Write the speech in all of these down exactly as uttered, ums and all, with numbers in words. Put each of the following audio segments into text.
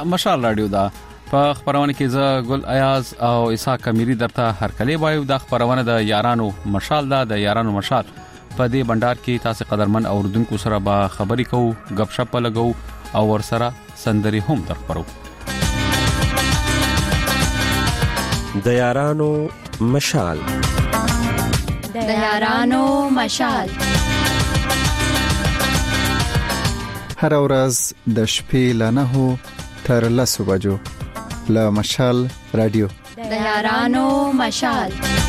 مشال رادیو دا په خبرونه کې ز ګل ایاز او اسحاق امیری درته هرکلی وایو. د خبرونه د یارانو مشال دا د یارانو مشال په دې بندر کې تاسو قدرمن اوردونکو سره به خبرې کوو، غپ شپ لګو او ورسره سندري هم درخبرو. د یارانو مشال د یارانو مشال هر ورځ د شپې له نهو تر لسو بجو له مشال رادیو. د یارانو مشال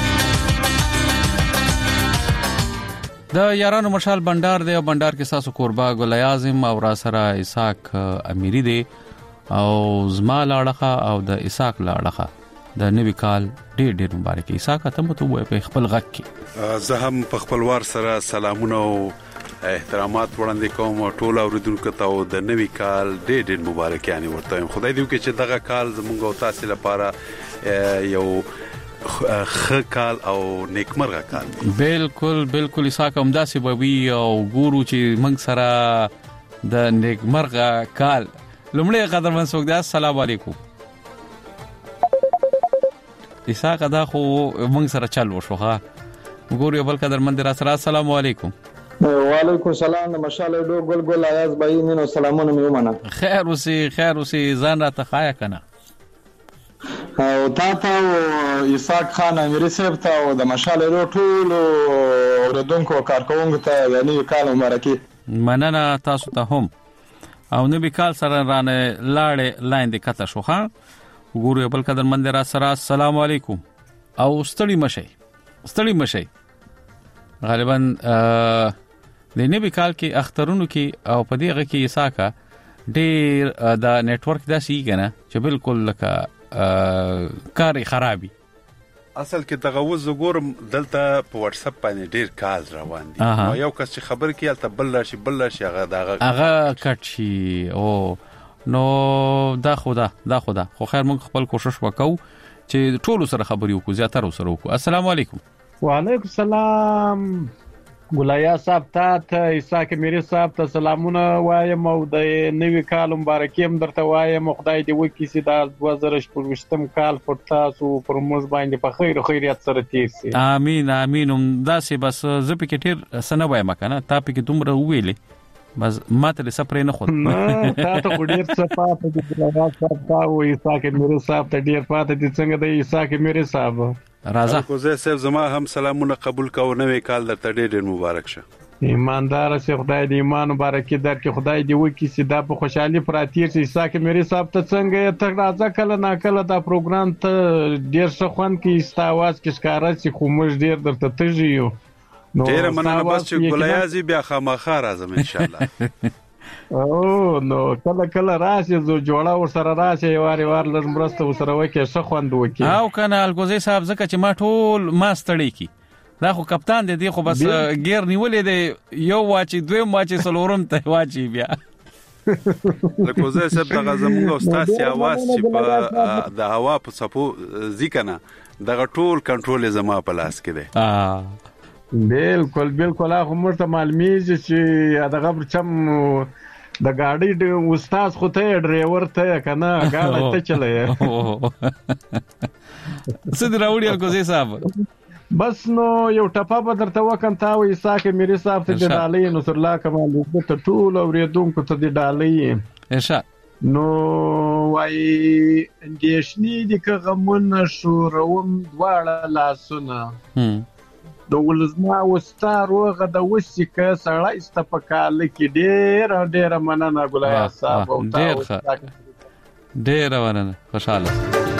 د یارانو مشال بندر دی او بندر کې ساسو قربا ګل اعظم او را سره اسحاق امیری دی او زما لاړه او د اسحاق لاړه د نوی کال ډېر ډېر مبارک. اسحاق ته مو ته په خپل غږ کې زه هم په خپل وار سره سلامونه او احترامات وړاندې کوم ټول اوریدونکو ته د نوی کال ډېر ډېر مبارک یعنی ورته خدای دې وکړي چې دغه کال زموږ او تاسو لپاره یو خ کال او نیکمرغه کال. بالکل بالکل اسحاق هم داسې بوي او ګورو چې موږ سره د نیکمرغه کال لمړی قدرمن څوک دی. السلام علیکم اسحاق دا خو موږ سره چل وشو ها ګورو بل قدرمن در سره. السلام علیکم. وعلیکم السلام. مشاله دو ګل ګل ایاز بای مینو سلامونه میومنه. خیر اوسې خیر اوسې ځان را تخایا کنه او تا ته اسحاق خان امیری صاحب ته او د مشاله دو ټول اوردونکو کارکونکو ته یعنی کال مبارکي. مننه تاسو ته هم او نبی کال سره رانه لاړې لاندې کته شو ها ګورو بل قدر مند را سره. السلام علیکم او ستړي مشي ستړي مشي غالبا د نبی کال کې اخترونو کې او په دې غ کې اساکا ډېر د نتورک داسې کنه چې بالکل لکه کار خرابي. اصل کې تغوز وګورم دلته په واتس اپ باندې ډېر کال روان دي نو یو کس چې خبر کیل ته بل راشي بل راشي هغه دغه هغه کټ شي او نو دا خدا دا خدا خو خیر موږ خپل کوشش وکاو چې ټول سره خبرې وکړو زیاتره سره وکړو. السلام علیکم. وعلیکم السلام ګلایا صاحب ته اسحاق امیری صاحب ته سلامونه وایم او د نوی کال مبارکي هم درته وایم. خدای دې وکړي چې دا دوه زره شپږم کال پر تاسو پر موږ باندې په خیر او خیریت سره تیر شي. امين امين. دا سه بس زه پکې ټیر سنه وایم کنه تا پکې دومره ویلې بس ماته سپرې نه خو نه تا ته ډیر څه پاتې دي ګلایا صاحب تا او اسحاق امیری صاحب ته ډیر پاتې دي. څنګه د اسحاق امیری صاحب راځه کو زه صاحب زما هم سلامونه قبول کوو. نوې کال درته ډېر ډېر مبارک شه. ایماندار سي خدای دې ایمان مبارکي درکې. خدای دې وکړي چې دا په خوشحالي پراتیر سي. اسحاق امیری صاحب ته څنګه ته راځه کله نا کله دا پروګرام ته ډېر ښه خوند کې استاواز کې ښکارا چې خو موږ ډېر درته تږي یو. ډېر مننه بس چې ګلایازي بیا خامخا راځم ان شاء الله. او نو کله کله راشي زو جوړه ور سره راشي واري وار لږ مرسته ور سره وکي ښه خوند وکي. او کنه الګوزي صاحب زکه چې ما ټول ما ستړي کی دا خو کپتان دی خو بس غیر نیولې دی یو واچي دویم واچي سلورم ته واچي بیا الګوزي صاحب دغه زموږ استاد سیاواز چې په د هوا په صفو ځکنه دغه ټول کنټرول زما په لاس کې دی. اه بالکل بالکل هغه مرته معلومیږي چې دغه برچم د گاډي د استاد خو ته ډرایور ته کنه گاډي ته چلای څه دراوړي الګوزي صاحب بس نو یو ټپه به درته وکم تا وې اسحاق امیری صاحب ته د ډالۍ نصر الله کمال ته ټول اوریدونکو ته د ډالۍ ارشاد نو وای اندیشنی د غمونه شوروم دواړه لاسونه د ولزما وستار وغه د وسیکه سړی است په کال کې ډېر ډېر مننه ګلایا صاحب او ډېر ډېر مننه خوشاله.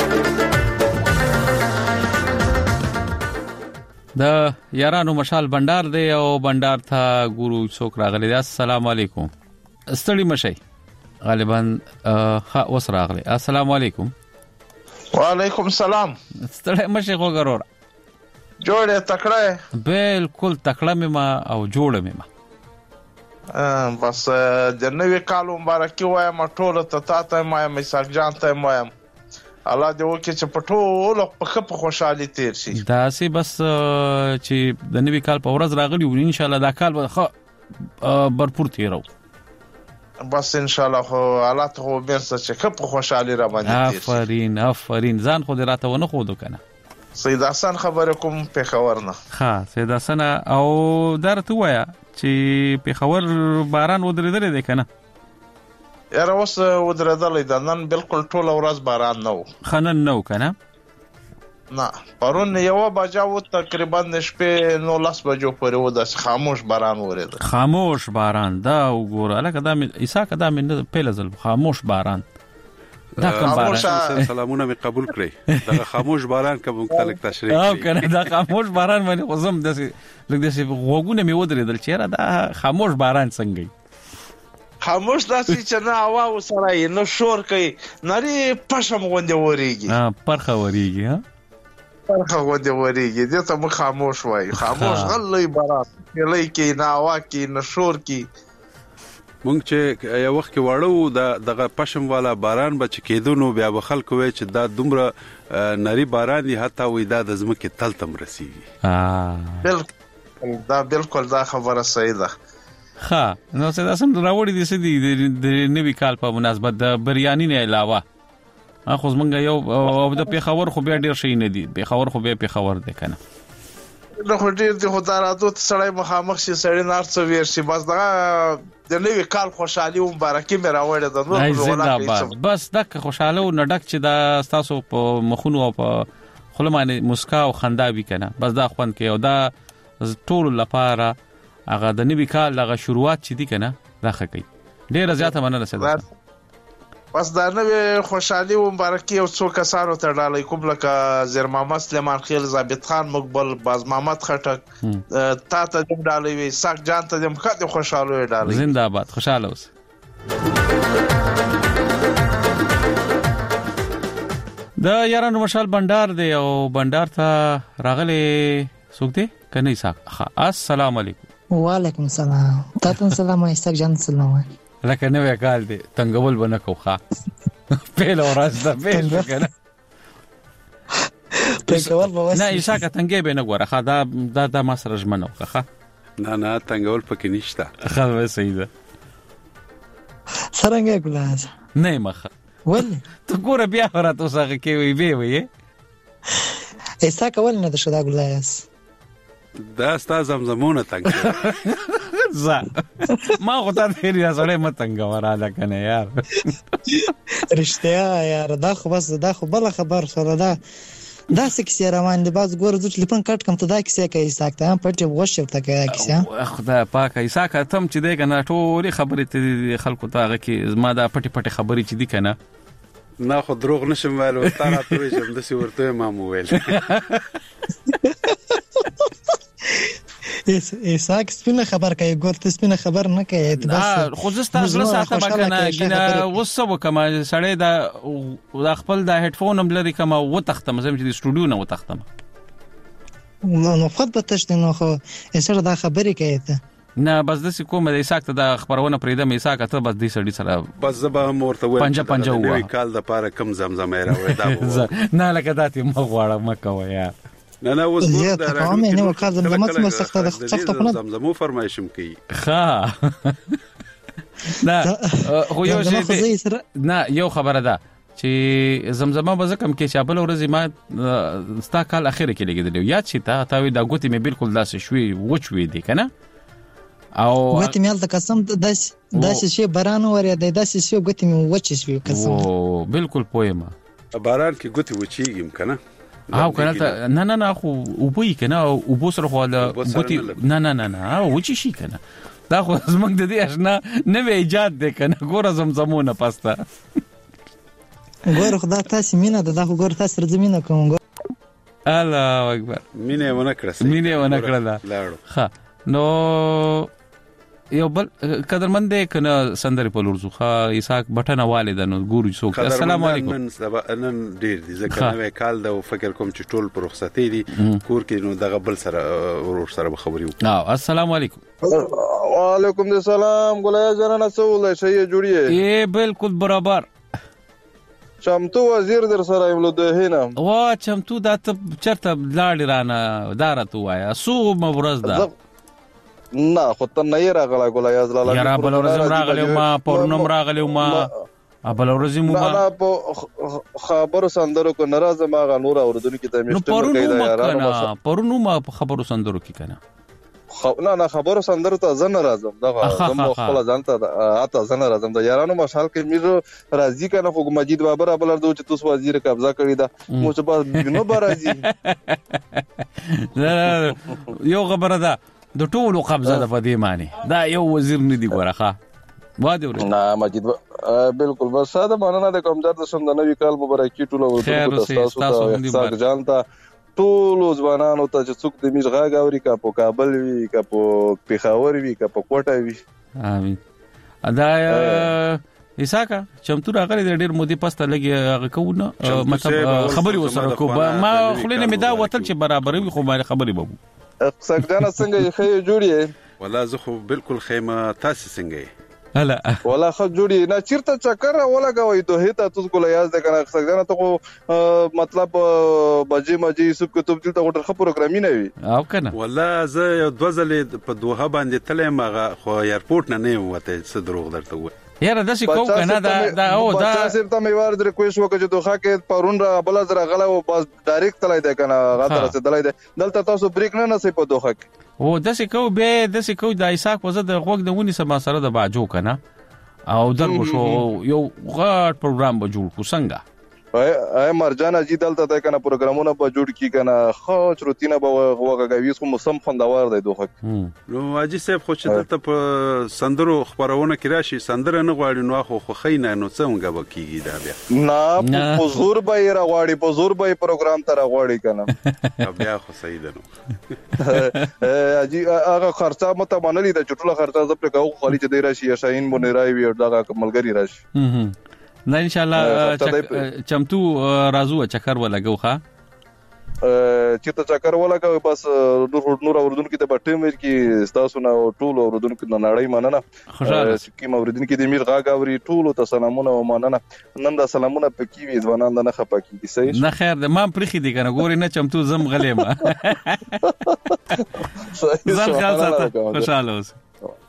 د یارانو مشال بندر دی او بندر ته ګورو څوک راغلی. السلام علیکم. ستړي مشي غالبا ها اوس راغلی. السلام علیکم. وعلیکم السلام. ستړي مشي خو ګرور جوړه تکړه بالکل تکړه مې ما او جوړه مې ما بس د نوې کال مبارکي وایم ټول ته تاسو ما مساک جان ته وایم الله دې وکړي چې په ټول په خپ خوشحالي تیر شي. دا سي بس چې د نوې کال په ورځ راغلی و ان شاء الله دا کال به خو برپور تیرو. بس ان شاء الله خو حالات خو بیرته چې کپ خوشحالي را باندې تیر آفرین آفرین ځان خو دې راته ونه خودو کنه سید حسن خبره کوم پیښور نه ها سید حسن او درته وایا چې پیښور باران ودرېدل دی کنه یاره اوس ودرېدل دی نن بالکل ټول ورځ باران نه و خنن نو کنه نه پرون یو بجا و تقریبا شپې نو لاس بجو پورې و د خاموش باران ورېده خاموش باران دا وګوره الکه دا عیسی کدا من پیل ځل خاموش باران دا کوم باران سلامونه می قبول کړی دا خاموش باران کوم مختلف تشریح او کنه دا خاموش باران باندې خصم د لږ د وګونه می ودرېدل چیرې دا خاموش باران څنګه خاموش داسې چې نه هوا وسره نه شور کوي نری پښم غونډه وریږي ها پرخه وریږي ها پرخه غونډه وریږي دې ته مو خاموش وای خاموش غلې باران لې کې نه هوا کې نه شور کې مونږ چې یو وخت کې واړو د دغه پښم والا باران بچ کېدو نو بیا به خلکو وای چې دا دومره نری باران دی حتی وې دا د زمکه تل تم رسیږي ها بالکل دا بالکل دا خبره صحیح ده ها نو څه داسم راوړی دي سدي د نوي کال په مناسبت د بریانی نه علاوه اخو زمونږ یو د پیښور خو بیا ډیر شي نه دي پیښور خو بیا پیښور دی کنه نو خو ډیر د خداراتو سړی مخامخ شي سړی نار څو ویر شي بس دا د نوي کال خوشحالي او مبارکي مې راوړې ده نو زنده‌باد بس دک خوشاله او نډک چې دا تاسو په مخونو او په خلمانه مسکا او خندا وی کنه بس دا خوند کې او دا ټول لپاره هغه د نوي کال هغه شروعات چې دي کنه دا خکې ډیره زیاته مننه سره بس دا نوې خوشحالي او مبارکي او څو کسانو ته ډالۍ کوم لکه زیر محمد سلیمان خیل ثابت خان مقبل باز محمد خټک تا ته دم ډالۍ وي ساک جان ته دم خاطر خوشاله ډالۍ زنده‌باد خوشاله اوس دا یارانو مشال بندر دی او بندر ته راغلي سوکته کني ساک السلام علیکم وعلیکم السلام تاسو سلام ایستاک جان سلام لکه نوې کال دی تنګول بنه کوخه پیل ورځ ده پیل کنه تنګول به نه ایسا کا تنګې به نه غوړه خا دا دا د ما سره ژمنه وکړه نه نه تنګول پکې نشته خو صحیح ده سرنګ ګلاس نه مخه ولې ته ګوره بیا ورته وسه کې وي به وي ایسا کول نه د شدا ګلاس دا ستا زمزمونه تنګ زه ما خو ته هیڅ سره متنګ وراله کنه یار رښتیا یار دا خو بس دا خو بل خبر سره دا دا سکه روان دي باز ګور د ټلیفون کټ کم ته دا کیسه کوي ساکته پټه وښه ته کوي کیسه خدای پاک ایسا کا تم چې دی کنه ټول خبرې ته خلکو ته هغه کې ما دا پټي پټي خبرې چې دی کنه نه خو دروغ نشم ویل او تا راته چې د سی ورته ما مو ویل ایس ایساک سپینه خبر کوي ګورته سپینه خبر نه کوي بس خو زستا زله ساته بکنه ګینه وسو کما سړی دا د خپل د هډفون هم لري کما و تختم زم چې د سټوډیو نه و تختم نو خود به تشته نو خو اسره دا خبرې کوي ته نه بس د کومه د ایساک ته د خبرونه پرېده مې ایساک ته بس د سړی سره بس زبا مورته وای پنځه پنځه نوې کال د پاره کم زمزم راوي دا نه لکه داتې مغواړه مکه یا نه نه اوس ګور دا راغلی نه وکړ زمزمه مو سخته د سخته په زمزمو فرمایشم کوي ها نه خو یو شی نه یو خبره ده چې زمزمه به زکم کې چې بل ورځ ما ستا کال اخر کې لګیدل یاد شي ته تا وی دا ګوتې مې بالکل داسې شوي وچوي دي کنه او ګوتې مې الته قسم داس داس شي باران وره د داس شي ګوتې مې وچ شوي قسم او بالکل پوهما باران کې ګوتې وچیږم کنه او کنه نه نه نه خو وبوي کنه او بو سره خو د ګوتې نه نه نه نه او وچی شي کنه دا خو زمنګ د دې آشنا نوې ایجاد ده کنه ګور زمزمونه پاستا ګور خدا تاسو مینه ده دا ګور تاسو زمينه کوم الله اکبر مینه ونه کړه مینه ونه کړه لاړو ها نو یو بل قدرمند کنه سندري په لورځو ښا ایساک بټنه والدانو ګورو څوک السلام علیکم نن سبا نن ډیر دي ځکه نوې کال دا فکر کوم چې ټول پر رخصتي دي کور کې نو دغه بل سره ورور سره خبري وکړو السلام علیکم وعلیکم السلام ګولیا جنانه سوله شي جوړیه ای بالکل برابر چمتو وزیر در سره یملو ده هینا وا چمتو دا ته چرته لاړ رانه دارته وایا سو مبرز دا نه خو ته نه راغلا ګولایاز لاله یاره بل ورځ راغلی ما پرونم راغلی ما ابل ورځ مو ما نه په خبرو سندرو کو ناراضه ما غ نور اوردونکو ته مشته کوي دا یاره پرونو ما په خبرو سندرو کې کنه خو نه نه خبرو سندرو ته زنه راځم دغه زمو خپل ځانته اته زنه راځم د یارانو مشال کې میر راضی کنه خو مجید بابر ابل ورته چې تاسو وزیر قبضه کړی دا مو چې بس نو برازي یو خبره ده د ټولو قبضه ده په دې معنی دا یو وزیر نه دی ګورخه واده ورته نه مجید بالکل بس ساده معنا د کوم ځات سم د نوې کال مبارکي ټولو ورته تاسو ته ځانته ټول ځوانانو ته چې څوک د میش غاګ اوري کا په کابل وی کا په پیښور وی کا په کوټه وی امين ادا ایساکا چمتو راغلی د ډیر مودي پسته لګي هغه کوونه مطلب خبري وسره کو ما خلینه می دا وتل چې برابر وي خو ما خبري بابو سګدان څنګه خې جوړي ولا زه خو بالکل خیمه تاسو څنګه هلا ولا خ جوړي نه چیرته چکر ولا غوي دوه ته تاسو ګول یاز د کنه سګدان ته مطلب بجې مجې سب کتب دلته وټر خ پروګرامي نه وي او کنه ولا زه یو دوزلې په دوه باندې تلې مغه خو ایرپورټ نه نه وته څه دروغ درته و یاره د څه کو کنه دا دا او دا صرف ته میوار د ریکوېست وکړه چې دوه کې پرون را بل زرا غلا او بس ډایرکټ تلای دی کنه غاطر څه تلای دی دلته تاسو بریک نه نسې په دوه کې او د څه کو به د څه کو د ایساک وزه د غوګ د ونی سما سره د باجو کنه او درو شو یو غاټ پروګرام به جوړ کو څنګه اي مرجان اجي دلته د کنه پروګرامونه به جوړ کی کنه خو چروتینه به وګاوي خو موسم خوندوار دی دوه نو اجي صاحب خو چې دلته په سندرو خبرونه کې راشي سندره نه غواړي نو خو خو خینه نو څنګه وکیږي دا بیا نه په زور به را غواړي په زور به پروګرام ته را غواړي کنه بیا خو صحیح ده نو اجي هغه خرچه مته منلي د چټوله خرچه ز په کوو خالي چې دی راشي شاهین بونې راوي او دا ملګری راشي نه ان شاء الله چمتو رازو چکر ولګو ښا چې ته چکر ولګو بس نور نور اوردونکو ته بټیم ور کې تاسو نه ټول اوردونکو نه نړۍ مننه چې اوردونکو د میر غاګ اوري ټول ته سلامونه او مننه نن دا سلامونه پکې وي ځوانان نه خپه کیږي صحیح نه خیر ده ما پرخي دي کنه ګوري نه چمتو زم غلې ما ځان خیال ساته خوشاله اوسه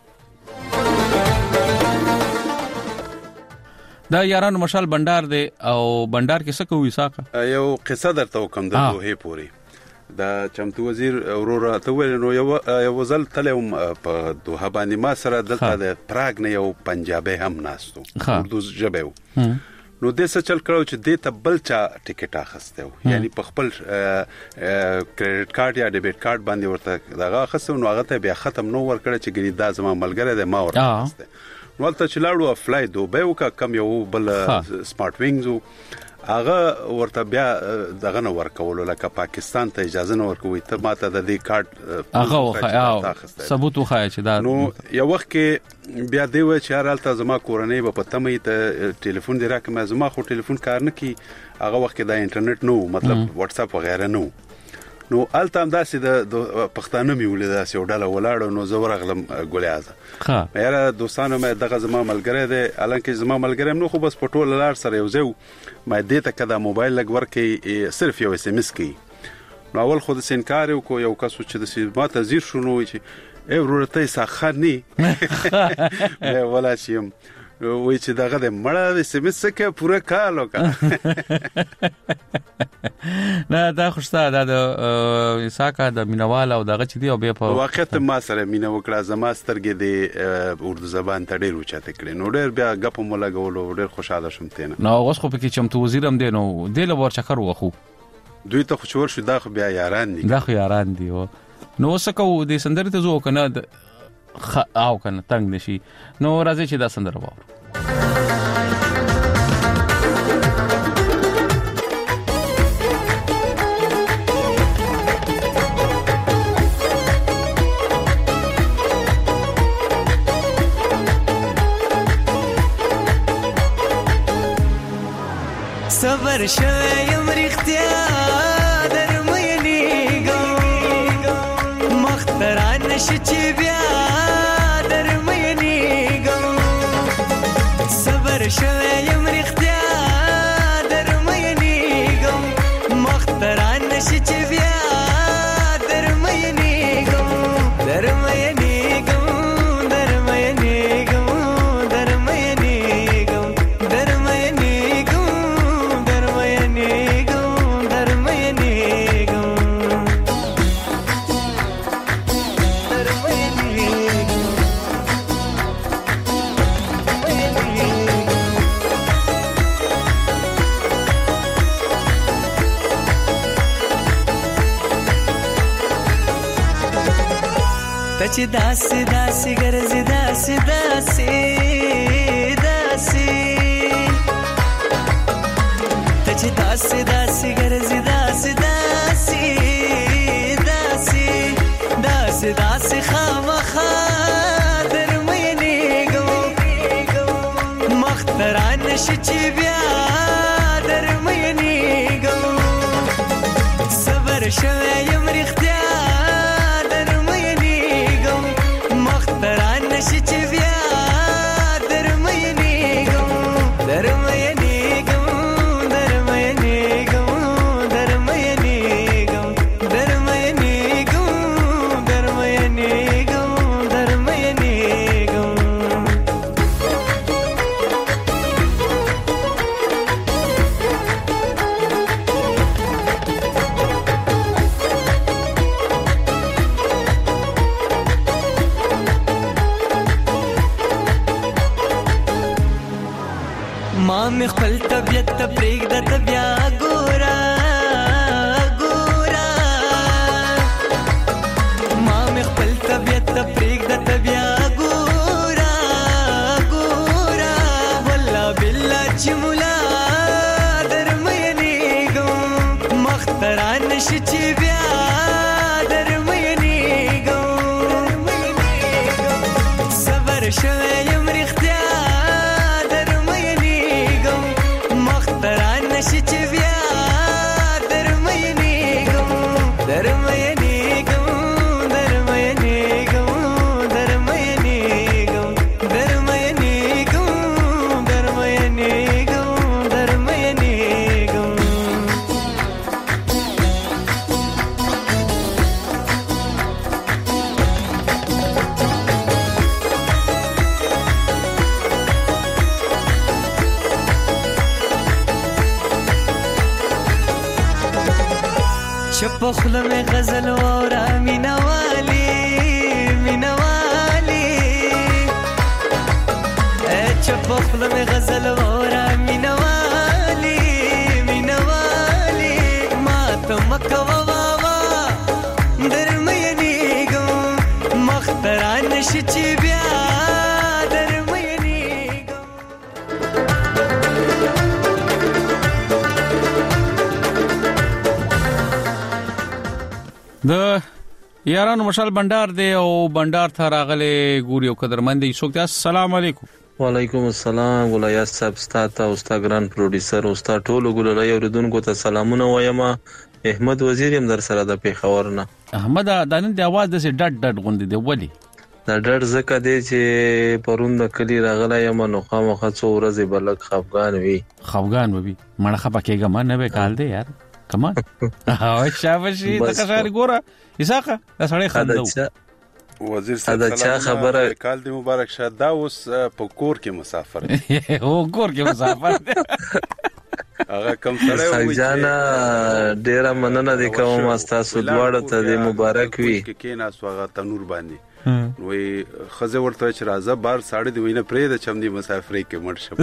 دا یارانو مشال بندر دی او بندر کې څه کوي ساکه یو قصه درته وکم د دوه پوری دا چمتو وزیر اورورا ته ویل نو یو یو ځل تلم په دوه باندې ما سره دلته د پراګ نه یو پنجابي هم ناستو اردو ژبه نو د څه چل کړو چې د ته بل چا ټیکټ اخسته یعنی په خپل کریډټ کارت یا ډیبټ کارت باندې ورته دغه اخسته نو هغه ته بیا ختم نو ور کړ چې ګنی دا زما ملګری دی ما ورته اخسته نو تل چې لاړو افلای دوبه وک کم یو بل سمارټ وینګز هغه ورته بیا دغه نو ورکول لکه پاکستان ته اجازه نه ورکوي ته ماته د دې کارت هغه ثبوت وخای چې دا نو یو وخت کې بیا دی و چې هرالته زما کورنۍ په پتمې ته ټلیفون دی راکمه زما خو ټلیفون کار نه کی هغه وخت کې د انټرنیټ نو مطلب واتس اپ وغیرہ نو نو الته هم داسې د پښتانه می ولې داسې وډاله ولاړو نو زه ورغلم ګولیازه ها یاره دوستانو مې دغه زما ملګری دی الانکه زما ملګری نو خو بس په ټوله لار سره یو ځو مې دې ته کدا موبایل لګ ورکې صرف یو اس ام اس کی نو اول خو د سینکار یو کو یو کس چې د سیما تزیر شونو چې ای ورته ساخنی ولا شیم وای چې دغه د مړه د سیمسکه پوره کال وکړه نه دا خوشته دا د ساکه د مینوال او دغه چې دی او به په واقعیت ما سره مینه وکړه زما سترګې د اردو زبان ته ډیر اوچته کړې نو ډیر بیا غپ مو لګول ډیر خوشاله شوم تینه نو اوس خو پکې چمتو وزیرم دی نو د لور چکر وخو دوی ته خو شور شو دا خو بیا یاران دي دا خو یاران دي نو وسکو د سندرې ته زو کنه خ او کنه تنگ نشي نو راځي چې دا سندره وره صبر شویم رختیا در مینی گم مختران نشی چی بیا در مینی گم صبر شویم رختیا در مینی گم مختران نشی چی بیا در مینی گم در مینی چې داسې داسې ګرځي داسې داسې داسې ته چې داسې داسې ګرځي داسې داسې داسې داسې داسې خامخا درمینېږم مختران نشي چې بیا درمینېږم صبر شوی یم رښتیا درمینېږم مختران نشي چې بیا درمینېږم درمینېږم درمینېږم درمینېږم درمینېږم درمینېږم درمینېږم ما مې خپل طبیعت ته پرېږده ته بیا ګوره ګوره ما مې خپل طبیعت ته پرېږده ته بیا ګوره ګوره والله بالله چې ملا درمینېږم مختران نشي چې بیا درمینېږم صبر شوی یم رښتیا نشي چې بیا درمینېږم درمینېږم درمینېږم درمینېږم درمینېږم درمینېږم درمینېږم چپ خله میں غزل وورا مینا والی مینا والی اے چپ خله میں غزل وورا مینا والی مینا والی ما ته مکوا واوا درمینېږم مختران نشي چې بیا د یارانو مشال بندر دی او بندر ته راغلي ګوري او قدرمن دي څوک. السلام علیکم. وعلیکم السلام. ګولیا صاحب ستاسو او استاد ګران پروډوسر او استاد ټولو ګولیا اوریدونکو ته سلامونه وایم. احمد وزیر هم در سره د پیښور نه. احمد د نن د आवाज د ډډ ډډ غوندي دی ولی دا ډډ زکه دی چې پروند کلی راغلی یم نو خامخا څو ورځې بلک خفغان وی خفغان وی مړه خپه کېګم نه به کال دی یار کمان او شابشي د کشاري ګوره اساقه دا سړی خندو وزیر صاحب سلام خبره کال دی مبارک شه دا اوس په کور کې مسافر او کور کې مسافر هغه کم سره وي جانا ډیر مننه د کوم تاسو دواړه ته د مبارک وي کې نه سوغه تنور باندې وې خزه ورته چې راځه بار ساړه دی وینه پرې د چمدي مسافرې کې مړ شم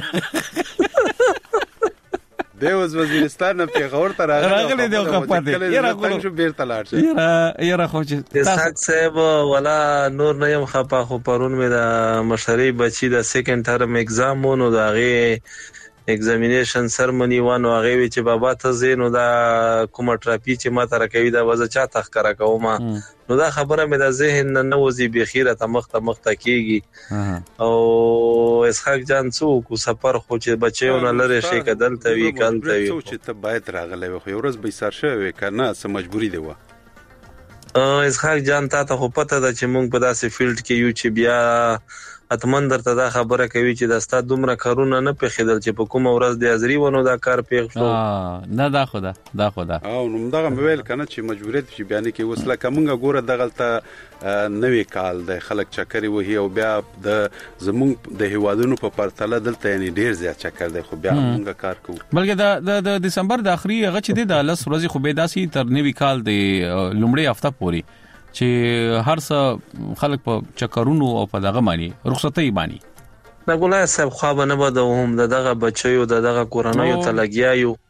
دیوز وزیرستان په پیغور ته راغلی دی خو پاتې یره خو شو بیرته لاړ شي یره یره خو چې تاسو صاحب ولا نور نه يم خپه خو پرون مې د مشري بچي د سیکنډ ټرم ایگزام مونږ دغه ایگزامینیشن سرمنی وانه هغه چې بابا ته زینو دا کومه ټراپی چې ما تر کوي دا وځه چا تخکر کوم نو دا خبره مې د ذهن نه وځي بخیره ته مخ ته مخ ته کیږي او اسحاق جان څوک سفر خو چې بچیو نه لری شي کدل ته وی کال ته وی چې ته باید راغلی خو ورځ به سر شوی کنه سم مجبوری دی و اسحاق جان ته خو پته ده چې مونږ په داسې فیلډ کې یو چې بیا اتمن درته دا خبره کوي چې د استاد دومره کارونه نه پېخیدل چې په کوم ورځ د ازری ونه دا کار پېښ شو نه دا خدا دا خدا او نو دغه موبایل کنه چې مجبوریت چې بیان کې وسله کومه ګوره دغلته نوې کال د خلک چکرې وهي او بیا د زمونږ د هیوادونو په پرتله دلته یعنی ډیر زیات چکر دی خو بیا موږ کار کوو بلکې د د دسمبر د اخري هغه چې د لس ورځې خو به داسي تر نوې کال د لومړی هفته پوري چې هر څه خلک په چکرونو او په دغه معنی رخصتي معنی دا ګولای صاحب خو به نه بده هم دغه بچیو دغه کورونو ته لګیایو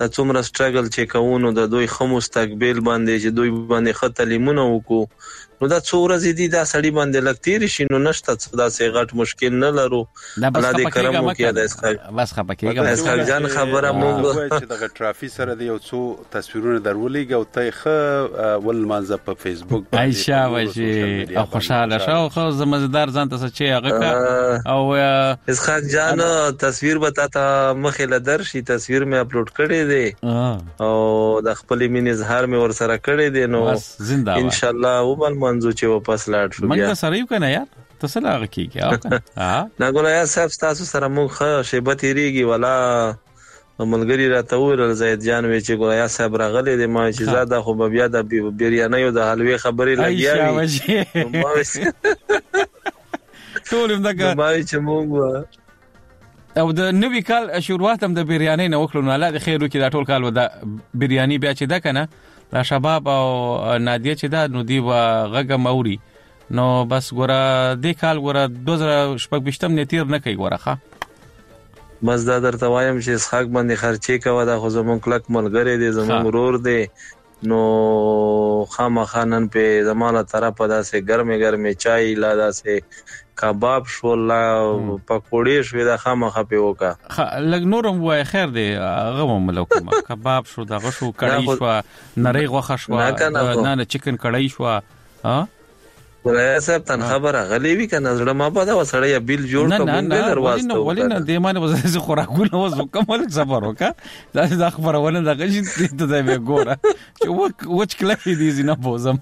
د څومره سټرګل چې کوونو د دوی خو مستقبل باندې چې دوی باندې خط تعلیمونه وکړو نو دا څو ورځې دي دا سړی باندې لګتیر شي نو نشته دا سه غټ مشکل نه لرو الله دې کرم وکړي د اسخاق بس خپکیږم اسخاق جان خبره مونږ چې د ټرافي سره د یو څو تصویرونه درولېږي او ته ښه ول مانځه په فیسبوک باندې عائشہ وشي او خوشاله شو خو زمزدار ځان ته چې هغه او اسخاق جان تصویر به تا مخه لدر شي تصویر مې اپلوډ کړی دی او د خپل مين اظهار مې ور سره کړی دی نو ان شاء الله وبل منځو چې واپس لاړ شو بیا موږ سره یو کنه یار تاسو لا کیږي او کنه ها نه ګولیا صاحب تاسو سره موږ ښه شیبت ریږي ولا ملګری راته ور زید جان وی چې ګولیا صاحب راغلی دی ما چې زاده خو بیا د بیریانه یو د حلوی خبرې لګیاوي ټول دغه ما چې موږ او د نوې کال شروعات هم د بیریانی نه وکړو نو الله د خیر وکړي دا ټول کال و د بیریانی بیا چې دا کنه دا شباب او نادیه چې دا نو دی وا غږ موري نو بس ګوره د کال ګوره دوه زره شپږ نه تیر نه کوي ګوره ښه بس دا درته وایم چې اسحاق باندې خرچې کوه دا خو زمون کلک ملګری دی زمون ورور دی نو خامخانن په زمانه طرفه داسې ګرمه ګرمه چای لا داسې کباب شو لا پکوړې شو دا خامخه په وکا لګ نورم وای خیر دی هغه ملوکم کباب شو دا غشو کړی شو نری غوخه شو نه نه چکن کړی شو ها ولای صاحب تن خبره غلی وی کنه زړه ما په دا وسړی بیل جوړ کوم نه دروازه ولینه د مانه وزه خوراکونه وزو کومل صبر وکا دا د خبرونه دغه چې ته دا وګوره چې وچ کلفي دي زینه بوزم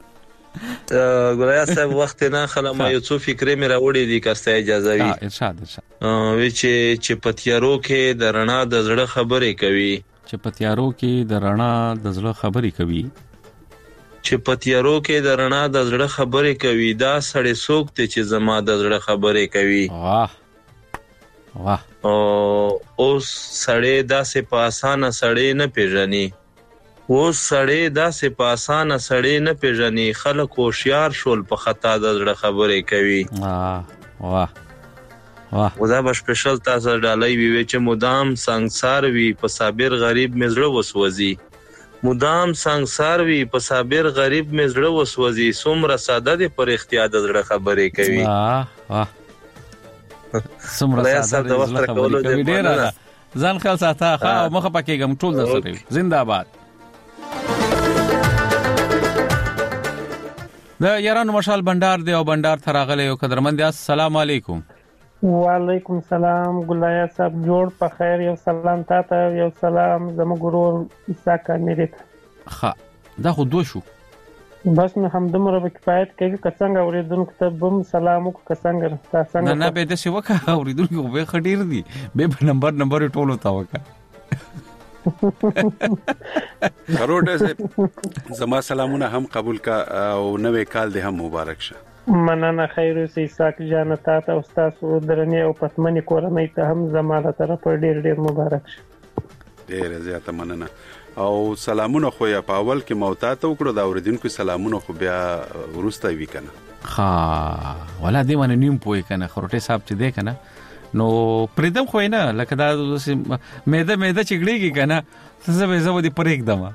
ګولیا صاحب وخت نه خلا ما یو څو فکرې مې راوړې دي کاسته اجازه وي ارشاد ارشاد وی چې چې پتیارو کې د رڼا د زړه خبرې کوي چې پتیارو کې د رڼا د زړه خبرې کوي چې پتیارو کې د رڼا د زړه خبرې کوي دا سړی څوک ته چې زما د زړه خبرې کوي واه واه او اوس سړی داسې په اسانه سړی نه پیژني اوس سړی داسې په اسانه سړی نه پیژني خلک هوښیار شول په خطا د زړه خبرې کوي واه واه واه ودا به سپیشل تاسو ډالۍ وی چې مدام سنگسار وی په صابر غریب مزړه وسوځي مدام سنگسار وی په صابر غریب مزړه وسوځي څومره ساده دي پر اختیار د زړه خبرې کوي واه واه څومره ساده د زړه خبرې کوي ډیر ځان خل ساته ښه مخه پکېږم ټول د سره زنده‌باد د یارانو مشال بندر دی او بندر تراغله یو قدرمند السلام علیکم وعلیکم السلام ګلایا صاحب جوړ په خیر یو سلام تاسو یو سلام زموږ ګورور اسحاق امیرت ها دا خو دوه شو بس نه هم دمر به کفایت کوي که څنګه اوریدونکو ته بم سلام وکړه څنګه تاسو نه نه به د څه وکړه اوریدونکو به خډیر دي به نمبر نمبر ټولو تا وکړه کروټه زما سلامونه هم قبول کا او نوې کال دې هم مبارک شه مننه خیر اوسې اسحاق جان تاسو او تاسو درنې او پتمنې کورنۍ ته هم زماله طرف ډیر ډیر مبارک شه ډیر زیاته مننه او سلامونه خو یا په اول کې موتا ته وکړو دا اوریدونکو سلامونه خو بیا ورسته وی کنه ها ولا دې باندې نیم پوي کنه خروټه صاحب چې دې کنه نو پریدم خو نه لکه دا مېده مېده چګړيږي کنه څه به زو دي پرېک دما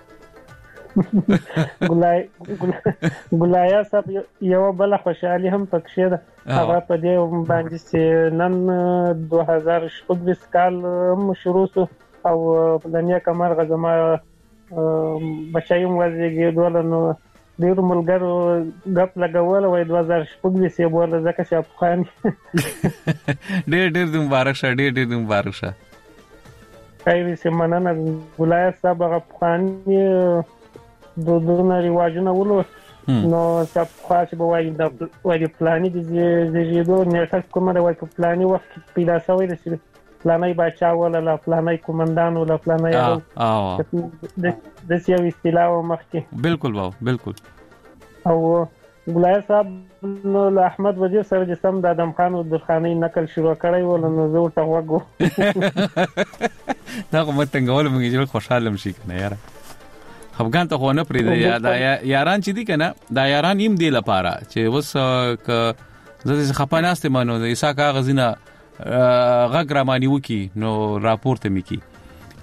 ګلای ګلایا صاحب یو بل خوشحالي هم پکښه ده هغه په دې باندې چې نن دوه هزار شپږ کال شروع شو او دنیا کمر غزما بچایم وځي ګولنو ډیر ملګرو غپ لګول وای دوه هزار شپږ سي بوله زکه چې افغان ډیر ډیر مبارک شه ډیر ډیر مبارک شه خیر سي مننه ګلایا صاحب افغان د دونه ریواجونه ولو نو صاحب خاص به وای د وای پلاني د زیږیدو نیټه کومه د وای په پلاني وخت پیدا شوی د پلانای بچا ولا لا پلانای کومندان ولا پلانای او د سیو استیلاو مخکي بالکل واو بالکل او ګلایا صاحب نو احمد وزیر سره د سم د ادم خان او درخاني نقل شروع کړی ول نو زه ورته وګو دا کومه څنګه ول موږ خوشاله مشي کنه یاره افغان ته خو نه پرې دی دا یاران چې دي کنه دا یاران ایم دی لپاره چې وس ک زه خپاناسته مانو د اسحاق غزینه غږ را مانی وکي نو راپورته مکی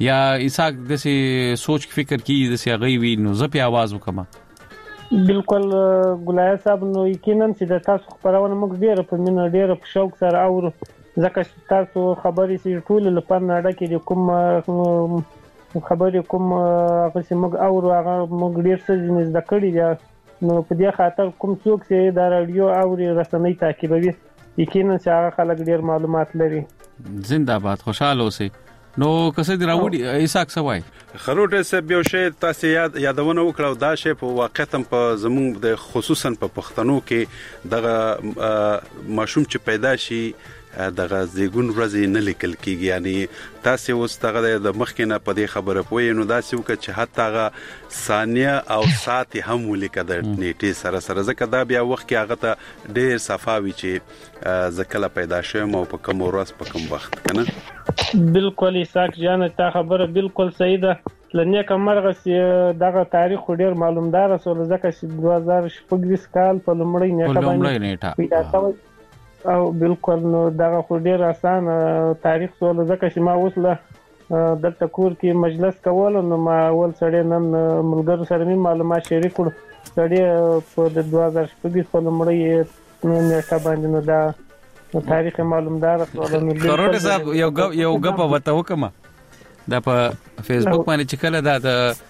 یا اساق دسي سوچ فکر کی دسي غوي نو زه په आवाज وکم. بالکل ګلای صاحب نو یقینا چې د تاسو خبرونه موږ ډیره په مینه ډیره په شوق سره اورو ځکه چې تاسو خبرې سي ټول لپاره نړۍ کې کوم خبرې کوم هغه چې موږ اورو هغه موږ ډیر څه نه زده کړی دي نو په دې خاطر کوم څوک چې د رادیو اوري رسنۍ تعقیبوي یقینا چې هغه خلک ډیر معلومات لري. زنده باد خوشاله اوسئ. نو کسه دی راوړي اساق سوای خروټه سه یو شی تاسو یاد یادونه وکړو دا شی په واقعیت په زموږ د خصوصا په پښتنو کې دغه ماشوم چې پیدا شي دغه زیګون ورځې نه لیکل کیږي یعنی تاسو اوس دغه د مخکینه په دې خبره پوي نو تاسو وکړه چې حتی هغه ثانیه او ساعت هم ولیکه د نیټه سره سره ځکه دا بیا وخت کې هغه ته ډیر صفاوي چې ځکه پیدا شوم او په کوم ورځ په کوم وخت کنه. بالکل اساق جان تا خبره بالکل صحیح ده. لنیه کمرغه چې دغه تاریخ ډیر معلومدار سول ځکه چې دوه زره شپږ کال په لومړی نیټه باندې او بالکل نو دغه خو ډیر اسان تاریخ سول ځکه چې ما اوس له دلته کور کې مجلس کول نو ما اول سړی نن ملګرو سره می معلومات شریک کړ سړی په د دوه زره شپږ په لومړی نیټه باندې نو دا تاریخ معلومدار سول نو خروټه صاحب یو یو غپ وته وکما دا په فیسبوک باندې چې کله دا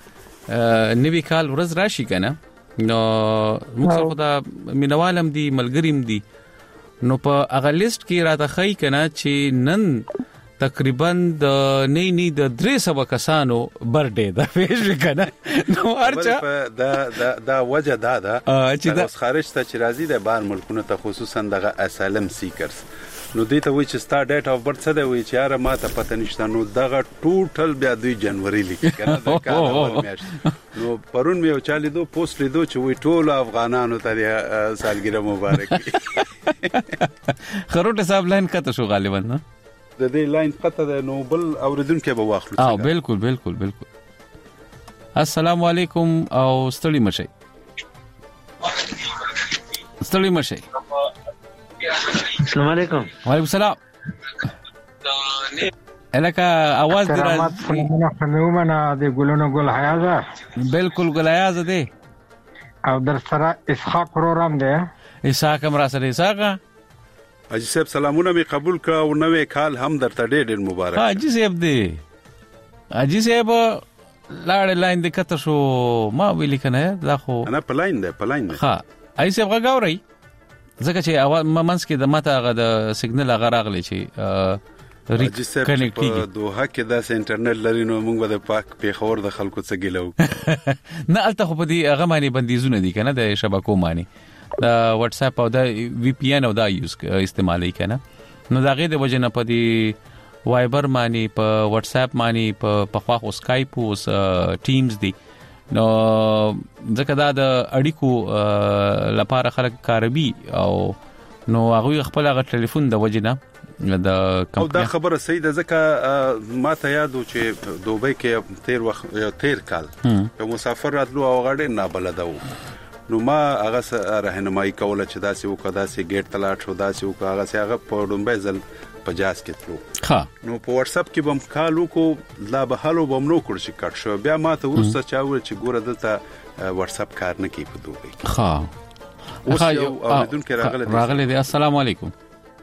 د نوی کال ورځ راشي کنه نو موږ خو دا مینوالم دی ملګریم دی نو په هغه لیست کې راته خی کنه چې نن تقریبا د نه نه د درې سو کسانو برډه دا فیش کنه نو ارچا دا دا دا وجه دا دا چې د خارج ته چې راځي د بار ملکونو ته خصوصا دغه اسالم سیکرز نو دې ته وی چې ستا ډیټ اف برث څه دی وی چې یاره ما ته پته نشته نو دغه ټوټل بیا دوی جنوري لیکي کنه د کال اول میاشت نو پرون مې چالي دو پوسټ لیدو چې وی ټول افغانانو ته سالګره مبارک خروټه صاحب لاین کته شو غالبا نه د دې لاین پته ده نو بل اوریدونکو به واخلو اه بالکل بالکل بالکل. السلام علیکم او ستړي مشي ستړي مشي. السلام علیکم. وعلیکم السلام. الکه आवाज دی راځي فنومنا د ګلونو ګل حیازه بالکل ګل حیازه دی او در سره اسحاق پروګرام دی اسحاق هم را سره اسحاق اجي صاحب سلامونه می قبول کړه او نوې کال هم درته ډېر ډېر مبارک. ها اجي صاحب دی اجي صاحب لاړ لاین د کته شو ما ویل کنه دا خو انا په لاین دی په لاین دی ها اي صاحب غاوري ځکه چې اواز ممنس کې د ماته غا د سیګنل غا راغلی چې اجي صاحب په دوه کې د انټرنیټ لري نو موږ د پاک پیښور د خلکو څخه ګلو نه الته خو په دې هغه باندې بندیزونه دي کنه د شبکو باندې د واتس اپ او د وی پی ان او دا یوز استعمالي کنه نو دا غي د وجه نه په دې وایبر باندې په واتس اپ باندې په پخوا خو اسکایپ او ټیمز دي نو ځکه دا د اړیکو لپاره خلک کاروي او نو هغه خپل هغه ټلیفون د وجه نه د او دا خبره صحیح ده ځکه ما ته یادو چې دوبۍ کې تیر وخت تیر کال یو مسافر راتلو او غاډه نه بلدو نو ما هغه راهنمایي کوله چې داسې وکړه داسې ګیټ تلاټ شو داسې وکړه هغه سي هغه په ډومبې ځل په جاز کې تلو ها نو په واتس اپ کې بم کالو کو لا به حالو بم نو کړ شي کټ شو بیا ما ته ورسته چاوي چې ګوره دلته واتس اپ کار نه کوي په دوبۍ ها اوس یو اوریدونکو راغله راغله دي السلام علیکم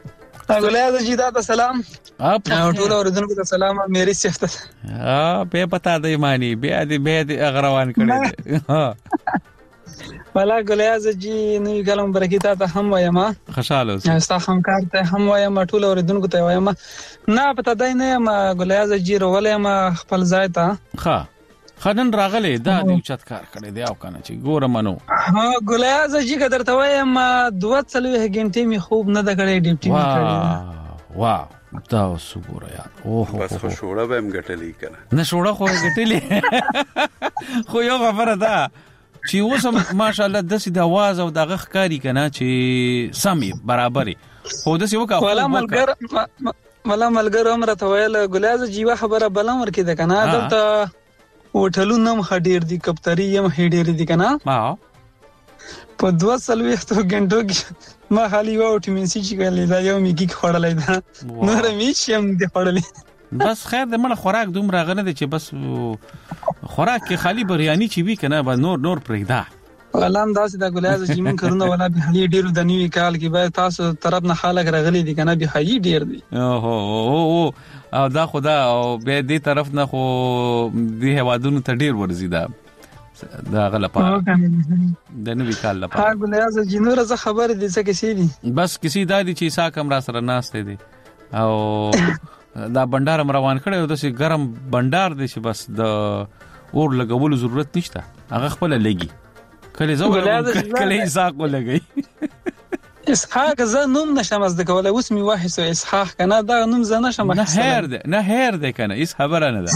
غلیا جی دا سلام اپ ټول اوریدونکو ته سلام مېری صفت ها به پتا دی مانی بیا دې به دې اغروان کړي ها ولا غلیا جی نو کلم برکیتا ته هم وایم خوشاله اوسه استا هم کار ته هم وایم ټول اوریدونکو ته وایم نه پتا دی نه ما غلیا جی رولې ما خپل ځای ته ها خدن راغله دا دې چت کار کړي دی او کنه چې ګوره منو ها غلیا جی قدر ته وایم دوه څلوي غنټې می خوب نه د کړې ډیوټي می کړې واه دا وسګوره یار اوه بس خو شوړه به هم غټلې کنه نه شوړه خو غټلې خو یو خبره ده چې اوس ماشاءالله د سید आवाज او دغه ښکاری کنه چې سمي برابرې خو د سی وکا ولا ملګر ولا ملګر عمر ته ویل ګلاز جیوا خبره بلم ورکې ده کنه دلته وټلو نم هډیر دي کپتری یم هډیر دي کنه ها په دوه سلوي ته ګنټو کې ما خالي و وټامین سي چې کله دا یو میګي خړلې ده نور می شم دې خړلې بس خیر د مړه خوراک دومره غنه دي چې بس خوراک کې خالی بریانی چې وی کنه به نور نور پرېدا ولهم داسې د ګلایز چې مون کړنه ولا به هلي ډیرو د نیوي کال کې به تاسو طرف نه خلک راغلي دي کنه به هي ډیر دي اوه او دا خدا او به دې طرف نه خو دې هوادونو ته ډیر ورزي دا دا غلطه د نوې کال لپاره ها ګلایز جنور ز خبر دي څه کسی دي بس کسی دادی چې سا کم را سره ناشته دي او دا بندر روان کړي او د ګرم بندر دي چې بس د اور لګولو ضرورت نشته هغه خپل لګي کله زو کله اسحاق ولګي اسحاق ز نوم نشم از د کوله اوس می واحد سو اسحاق کنه دا نوم ز نشم نه هر ده نه هر ده کنه اس خبره نه ده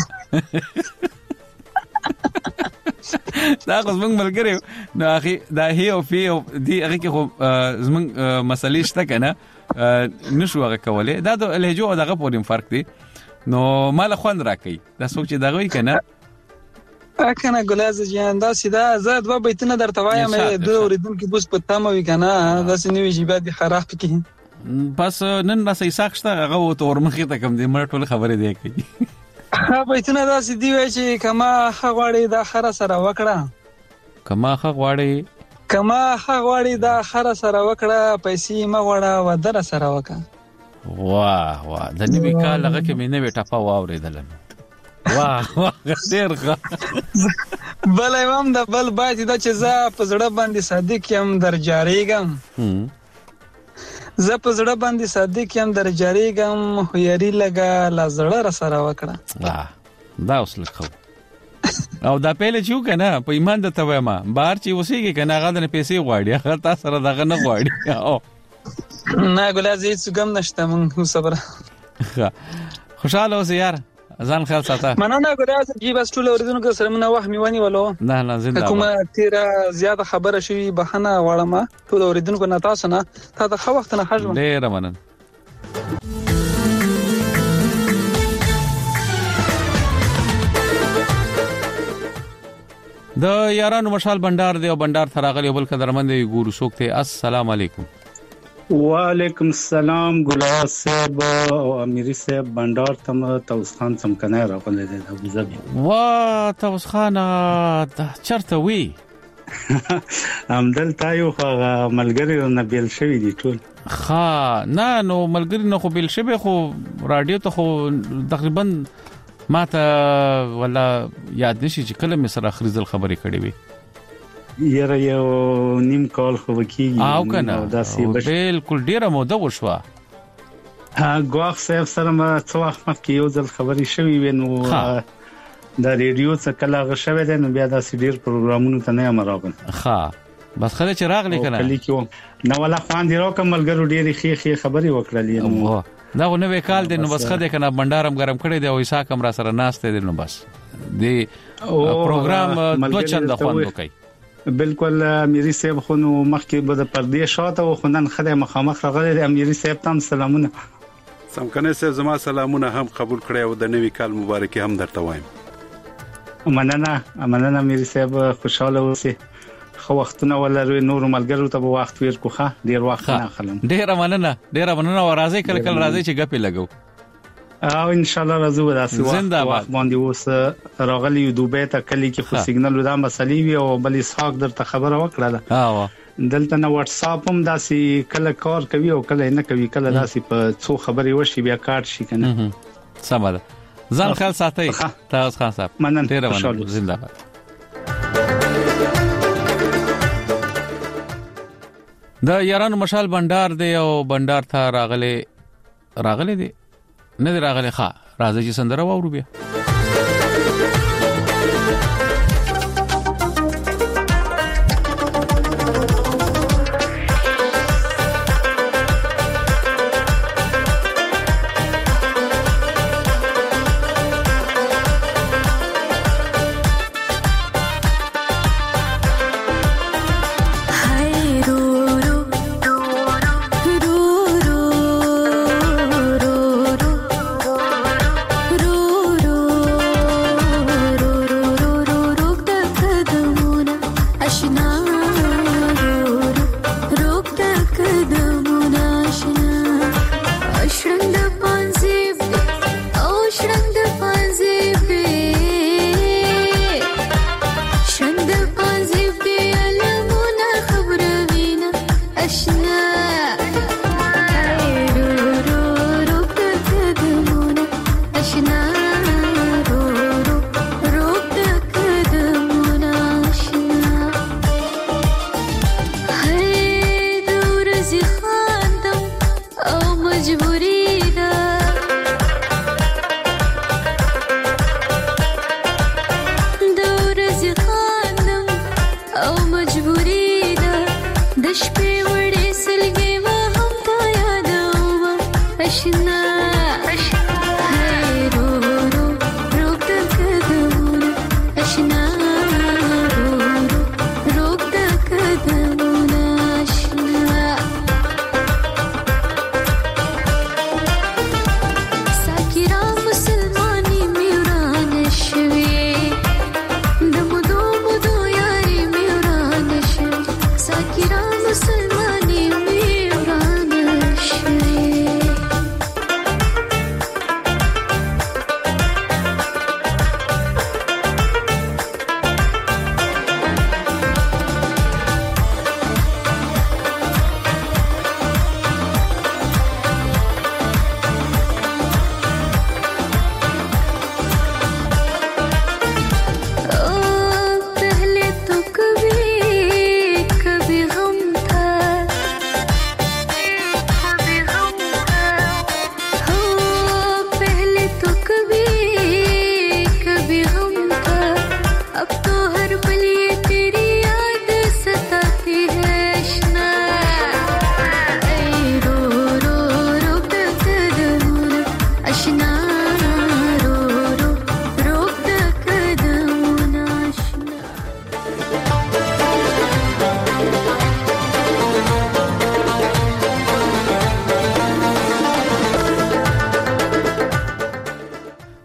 دا خو زمونږ ملګری نو اخی دا هی او فی او دی هغه کې خو زمونږ مسلې شته کنه نشو هغه کولای دا د لهجو او دغه پورې فرق دی نو مال خوند راکې دا څوک چې دغه وی کنه اکنه ګلاز جان دا سیده زاد و بیتونه درته وایم د اوریدونکو بوس په تمه وی کنه دا سنوي جیبه دي خراب کې بس نن را سې ساخته هغه تور مخې ته کم دي مړ ټول خبره دی کوي ها بیتونه دا سیدی وای چې کما خغواړي دا خره سره وکړه کما خغواړي کما خغواړي دا خره سره وکړه پیسې مغوړه و در سره وکړه واه واه د نیمه کال هغه کې مې نه وټاپا واورېدل واه واه ډېر ښه بل هم د بل باید دا چې زه په زړه باندې صادق یم در جاریږم زه په زړه باندې صادق یم در جاریږم خو یاري لګه لا زړه را سره وکړه واه دا اوس لکه او دا پهله چې کنه په ایمان د توه ما بهر چې وسیږي کنه هغه د پیسې غواړي هغه تاسو سره دغه نه غواړي او نه ګلازي څه ګم نشته مونږ صبر خوشاله اوسې یار ځان خیال ساته مننه ګلازي جی بس ټول اوریدونکو سره مونږ وهمي ونی ولو نه نه زنده کومه تیرا زیاده خبره شوی بهانه واړه ټول اوریدونکو نه تاسو نه تا د خو وخت نه خجم ډیر مننه د یارانو مشال بندر دی او بندر تراغلی بل قدرمند ګورو سوکته السلام علیکم وعلیکم السلام ګلاب صاحب او امیری صاحب بندر تم توس خان سم کنه راغلی دی ابو ظبي وا توس خان چرته وی امدل تایو هغه ملګری نه بیل شوی دی ټول ها نه نو ملګری نه خو بیل شوی خو رادیو ته خو تقریبا ما ته ولا یاد نشي چې کله مې سره خریدل خبرې کړې وي یره یو نیم کال خو کیږي او کنه بالکل ډیره موده وشوه ها غواخ صاحب سره ما څو وخت مخکې یو ځل خبرې شوې وینو د ریډیو څخه کله غشوي دي نو بیا د سیډیر پروګرامونو ته نه امراغل ها بس خله چې راغلی کنه کلی کې نو ولا خوان دی راکم ملګرو ډېری خې خې خبرې وکړلې نو دا نو به کال دی نو بس خده کنه بندارم ګرم کړی دی او ایسا کم را سره ناشته دی نو بس دی پروګرام دوه چند خوان وکي بالکل امیری صاحب خو نو مخکې به د پردې شاته او خنن خدای مخامخ راغلی امیری صاحب تام سلامونه سم کنه صاحب زما سلامونه هم قبول کړی او د نوې کال مبارکي هم درته وایم مننه مننه امیری صاحب خوشاله اوسئ خو وختونه ولر نور ملګرو ته وخت ور کوخه ډیر وخت نه خلم ډیر مننه ډیر مننه او راځي کله کله راځي چې غپې لګو او ان شاء الله راځو داسې وخت باندې اوس راغلی دوبه ته کلی کې خو سیګنل ودا مسلې وي او بل اسحاق درته خبره وکړه ها دلته نو واتس اپ هم داسې کله کار کوي او کله نه کوي کله داسې په څو خبرې وشي بیا کارت شي کنه سمه ځان خیال ساتي تاسو خان صاحب مننه ډیر مننه زنده باد د یارانو مشال بندر دی او بندر ته راغلي راغلي دی نه راغلي ښا راځي چې سندره واورو بیا रो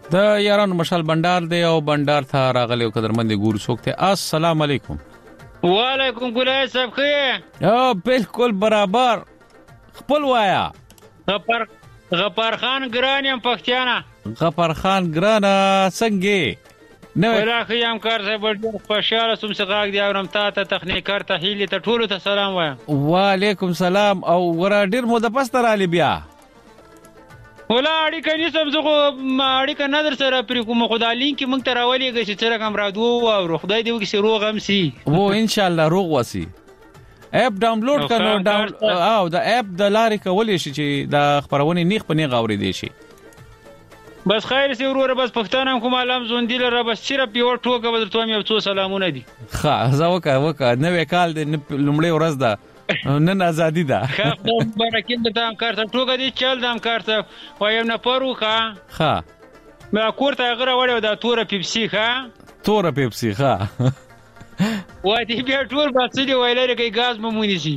د یارانو مشال بندار دی او بندار ته راغلی او قدرمند ګورو څوک ته. السلام علیکم. وعلیکم ګلای صاحب خیر. او بالکل برابر. خپل وایا. غفر غفر خان ګران یم پښتانه. غفر خان ګران څنګه نو ولاخی هم کار صاحب ډیر خوشاله سوم چې غاګ دی اورم تا ته تخنیکر ته هیله ته ټولو ته سلام وایم. وعلیکم سلام. او ورا ډیر مو د پستر علی بیا ولا اړیکه نسم زه خو اړیکه نه در سره پرې کوم خدای لینک مونږ ته راولېږي چې څنګه کم راډیو او خدای دې وکړي روغ هم سي وو ان شاء الله روغ وسی. اپ ډاونلوډ کړو ډاون او د اپ د لارې کولې شي چې د خبرونه نیخ په نیغ اوري دی شي. بس خیر سي وروره بس پښتانه کوم علام زوندی لره بس صرف یو ټوکه بدرته مې څو سلامونه دي. ښه زه وکا وکا نوې کال د لومړی ورځ ده نن ازادي ده. خو برکین د تام کار ته ټوکه دي چل دام کار ته وایم نه پروخه. ښه ما کوړه غره وړو د توره پیپسي ښه توره پیپسي ښه وای دې بیا ټول باسي وایلره کې غاز ممونی شي.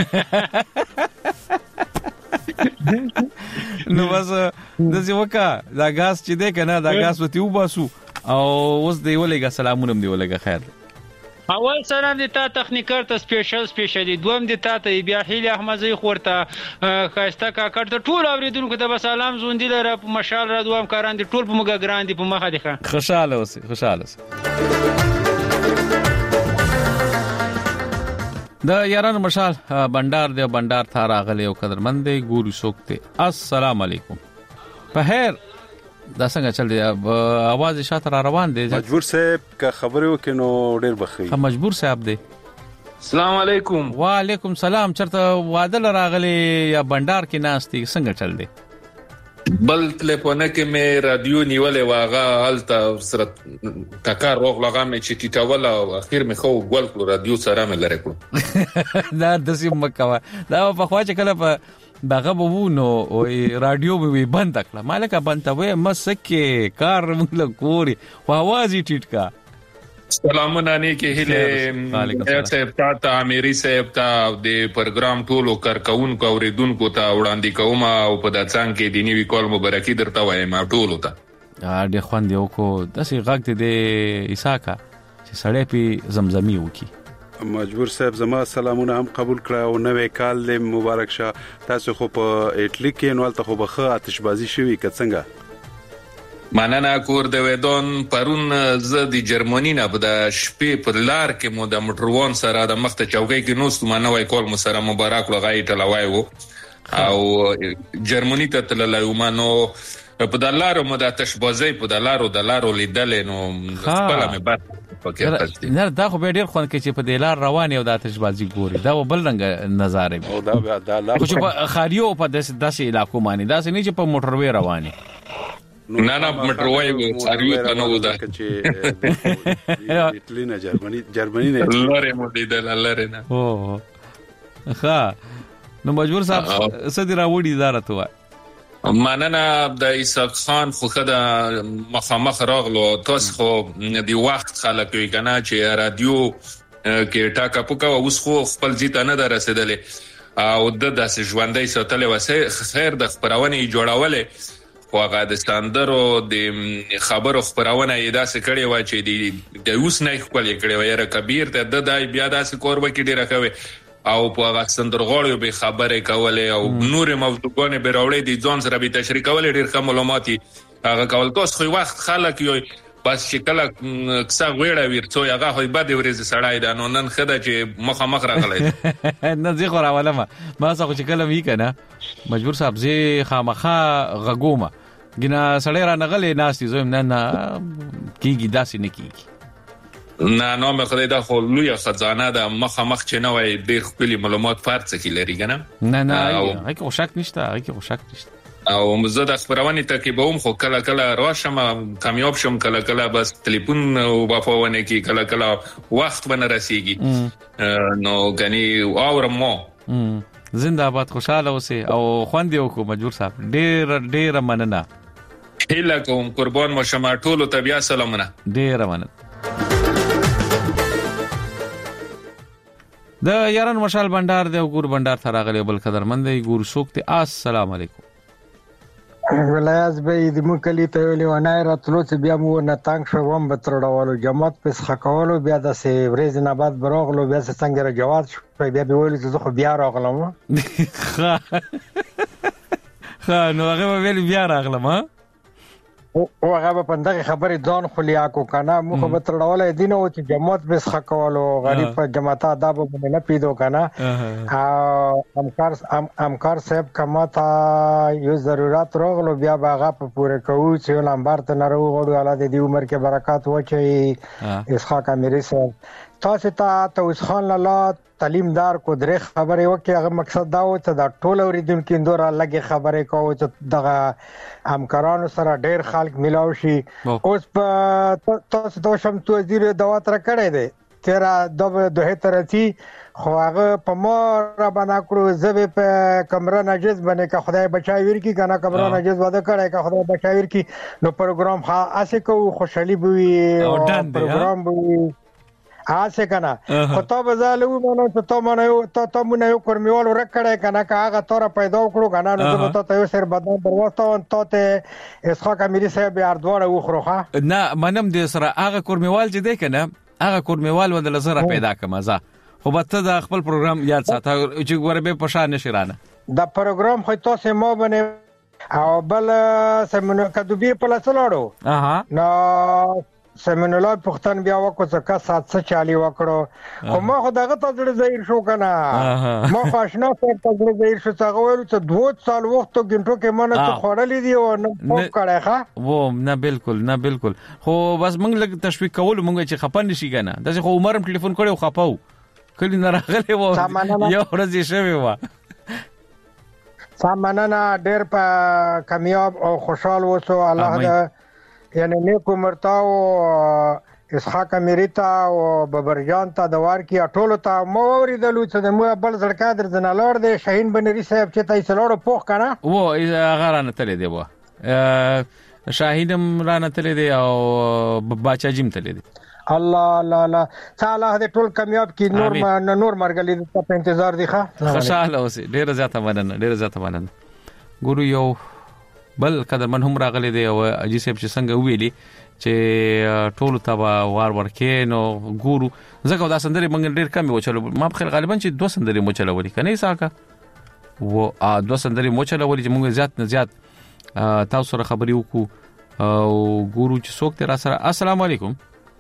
نو بس د څه وکا دا غاز چې ده کنه دا غاز وتی وباسو او اوس دی ولګه سلامونه دی ولګه خیر. اول سلام دي تا تخنیکر ته سپیشل سپیشل دي دوم دي تا ته بیا هیله احمدزي خورته خاسته کا کړ ټول اوریدونکو ته سلام زوندی لره په مشال را دوام کاران دي ټول په مګ ګران دي په مخه دي ښه خوشاله اوسه خوشاله اوسه. د یارانو مشال بندار دی بندار ته راغلی او قدرمند دی ګورو څوک ته. السلام علیکم. په خیر دا څنګه چل دی اواز شاته را روان دی. مجبور صاحب کا خبرو کې نو ډیر بخي. مجبور صاحب دی. السلام علیکم. وعلیکم سلام. چرته واده راغلی یا بندار کې ناشتي څنګه چل دی؟ بل ټلیفونه کې مې رادیو نیولې واغه الته سره تکار روغ لغه مې چې ټیټاول او اخر مې خو ګول کړ رادیو سره مې لره کړ. دا د سیم مکوا دا په خوا چې کله په دغه بو نو او رادیو به بند کړه مالک بند ته وې مسکه کار موږ کوري او आवाज یې ټیټ کا. سلامونه نیکه هله یا صاحب تا اميري صاحب تا د پروګرام ټولو کارکونکو اوریدونکو ته وړاندې کوم او په داتان کې د نیوي کال مبارکي درته وایم ټولو ته. ا ډېر خوند یو کو داسې غږ د عیساکا چې سړی په زمزمي وکي. مجبور صاحب زما سلامونه هم قبول کړه او نوې کال مبارک شه. تاسو خو په اټلی کې نو تل خو بخه آتشبازي شوی کڅنګه مننه کور د ودون پرون ز د جرمنی نه په د شپې په لار کې مو د موټروان سره د مخته چوکۍ کې نو ستمنه وای کول مو سره مبارک لغای ټلوای وو او جرمنی ته تللای و منو په د لارو مو د تشبازي په د لارو د لارو لیدل نو خپل مې بات پکې نه دا خو به ډیر خوند کې چې په د لار روان یو د تشبازي ګوري دا بل رنګ نظاره او دا د لار خو په خاریو په داسې علاقو باندې دا نه چې په موټروي رواني نه نه مټروي څاروي ته نو ده چې اټلی نه جرمني جرمني نه لاره مو لیدل لاره نه او ښه نو مجبور صاحب سدي راوړي اداره ته مننه د اسحاق خان خو خدا مخامخ راغلو تاسو خو دی وخت خلک وی کنه چې رادیو کې ټاکا پوکا اوس خو خپل ځیت نه درسېدلې او د داسې ژوندۍ ساتلې وسه خیر د خبرونه جوړولې خو هغه د ستاندرو د خبرو خبرونه یې داسې کړې و چې د اوس نه خپل کړي و یاره کبیر ته د دای بیا داسې کور وکړي ډیره کوي او په هغه ستندرغړیو به خبرې کولې او نور موضوعونه به راوړې دي ځون سره به تشریح کولې ډیر ښه معلوماتي هغه کول تاسو خو وخت خلک یو بس چې کله څنګه ویړه ورڅو هغه هی بده ورځ سړای دا نو نن خدای چې مخ مخ راغلی نه زی خو راولم ما څه چې کله وی کنه مجبور صاحب زی خامخه غګومه ګنا سړی را نغلې ناشتي زویم نه نه کیږي داسې نه کیږي نه نو مې خدای دا خو لوی خزانه ده مخ مخ چې نه وای ډیر خپل معلومات فرض کی لري کنه نه نه هغه کو شک نشته هغه کو شک نشته او زه د خبرونه ته کې به هم خو کله کله راشم کامیاب شم کله کله بس ټلیفون وافونه کې کله کله وخت باندې رسیږي نو غني اورمو زنده باد خوشاله اوسه او خوند یو کو مجبور صاحب ډیر ډیر مننه هله کوم قربان مو شمه ټولو ته بیا سلامونه ډیر مننه د یاران مشال بندار دی ګور بندار ته راغلی بل قدرمند دی ګور شوک ته السلام علیکم ولایت به د مو کلی ته ویلی ونای راتلو چې بیا مو نه تنګ شو وم به ترډولو جماعت پس خکولو بیا داسې ورځې نه بعد براغلو بیا څنګه را جواد شو بیا به ویل چې زه خو بیا راغلم ښه ښه نو هغه ویل بیا راغلم ها او هغه په دغه خبرې ځان خلیا کو کنه مو خو به ترډولې دین او چې جماعت پس خکولو غریب په جماعت آداب باندې نه پیدو کنه او همکار همکار صاحب کما تا یو ضرورت راغلو بیا هغه په پوره کوو چې لمبر ته نه وروغړو الله دې عمر کې برکات وچي اسحاق اميري صاحب تاسو ته توس خان الله تعلیم دار کو درې خبرې وکي هغه مقصد دا و چې دا ټول اوریدونکو اندورا لګي خبرې کوو چې دغه همکارانو سره ډېر خلک ملاو شي اوس په تاسو ته شم تو وزیر دوا تر کړی دی تیرا د دوه ترتي خو هغه په مور باندې کړو زبې په کمره نجس باندې کا خدای بچای ور کی کنه کمره نجس ودا کړای کا خدای بچای ور کی نو پروګرام ها اسه کو خوشحالي بوي او پروګرام بوي آسه کنه خو ته بزالو مونږ ته ته مونږ ته ته مونږ یو کورمیوال ورکړای کنه کا هغه تور پیدا وکړو کنه نو ته ته یو سر بدن پروسته ته ته اسحاق اميري صاحب اردوړه وخروخه نه منم دې سره هغه کورمیوال چې دی کنه هغه کورمیوال ول زره پیدا کما زه خو به ته د خپل پروګرام یاد ساته چې ګوره به پښه نشرانه دا پروګرام خو تاسو مو باندې او بل سمنو کدوبي په لاسلوړو اها نو سمنولا پختن بیا وکړو چې کا سات څه چالي وکړو خو ما خو دغه ته ډېر ظاهر شو کنه ما خوښنا څه ته ډېر ظاهر شو څنګه ویل چې دوه سال وخت ګنټو کې مونږ ته خورلې دی او نه پوک کړه ښه و نه بالکل نه بالکل خو بس مونږ لګ تشویق کول مونږ چې خپن نشي کنه دغه خو عمرم ټلیفون کړو خپاو کله نه راغلی و یو ورځ شوی و سامانه ډېر په کامیاب او خوشاله وسو الله یعنی نیکو مرتاو اسحاق اميري تا او ببرجان تا دوار کی اټولو تا مو اوریدلو چې مو بل زړکا در جنالور دی شاهین بنری صاحب چې تاسو لوړ پوخ کنه و هغه رانه تللی دی و شاهینم رانه تللی دی او باچا جیم تللی دی الله الله الله تعالی دې ټول کامیاب کی نور نور مرګلې ته انتظار دی ښه خوشاله اوسې ډیر زیاته مننه ډیر زیاته مننه ګورو یو بل قدرمن هم راغلي دی او اجي صاحب چې څنګه ویلي چې ټول تبا وار ورکې نو ګورو زګو دا سندري منګ ډیر کم وچلو ما په خیر غالبا چې دوه سندري مو چلولي کني ساکا و دوه سندري مو چلولي چې موږ زیات نه زیات تاسو سره خبري وکړو او ګورو چې څوک تر سره السلام علیکم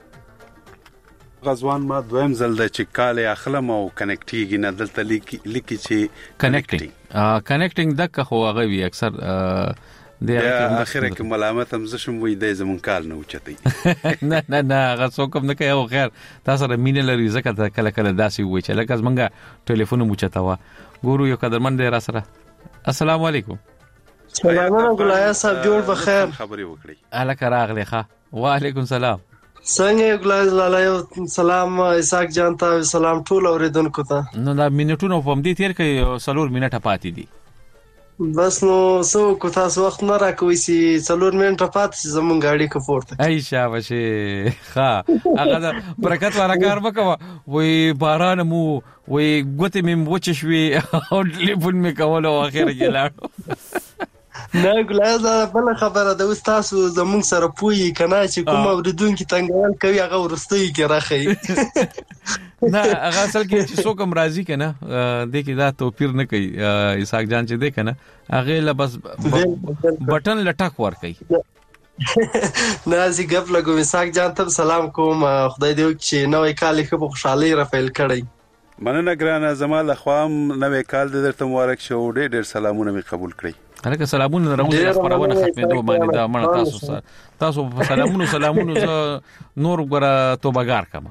غزوان ما دویم زل د چې کال اخلم او کنیکټیږي نه دلته لیکي لیکي چې کنیکټینګ کنیکټینګ دغه خو هغه وی اکثر د اخره کې ملامت هم زشم وې د زمون کال نه اوچتي نه نه نه هغه څوک هم نه کوي او خیر تاسو سره مینه لري ځکه کله کله داسې وای چې لکه زمونږه ټلیفون مو چتاوه ګورو یو قدرمن دی را سره السلام علیکم سلام علیکم ګلای صاحب جوړ بخیر خبري وکړي الک راغلی ښه وعلیکم سلام څنګه ګلای لاله سلام اسحاق جان ته سلام ټول اوریدونکو ته نو دا مینټونو په دې تیر کې سلور منټه پاتې دي بس نو سو کو تاسو وخت نه راکوي سي څلور منټه پاتې زمون گاډي کو پورته ای شابه ښه هغه برکت ورا کار وکوه وې باران مو وې ګوتې مې وچ شوي او ټلیفون مې کول او اخر کې لاړو نه ګلای بل خبره د تاسو زمون سره پوي کنه چې کوم اوریدونکو تنګول کوي هغه ورستي کې راخی نه هغه اصل کې چې څوک هم راضي کنه د کې دا توپیر نه کوي اسحاق جان چې دی کنه هغه لا بس بٹن لټک ور کوي نه زی غف لګو اسحاق جان ته سلام کوم خدای دې چې نوې کال کې په خوشحالي رافیل کړی مننه ګرانه زماله خوام نوې کال دې درته مبارک شه ډېر ډېر سلامونه می قبول کړئ هغه سلامونه راوړل خبرونه ختمېدو باندې دا مړه تاسو سره تاسو په سلامونو سلامونو نور غره توبګار کما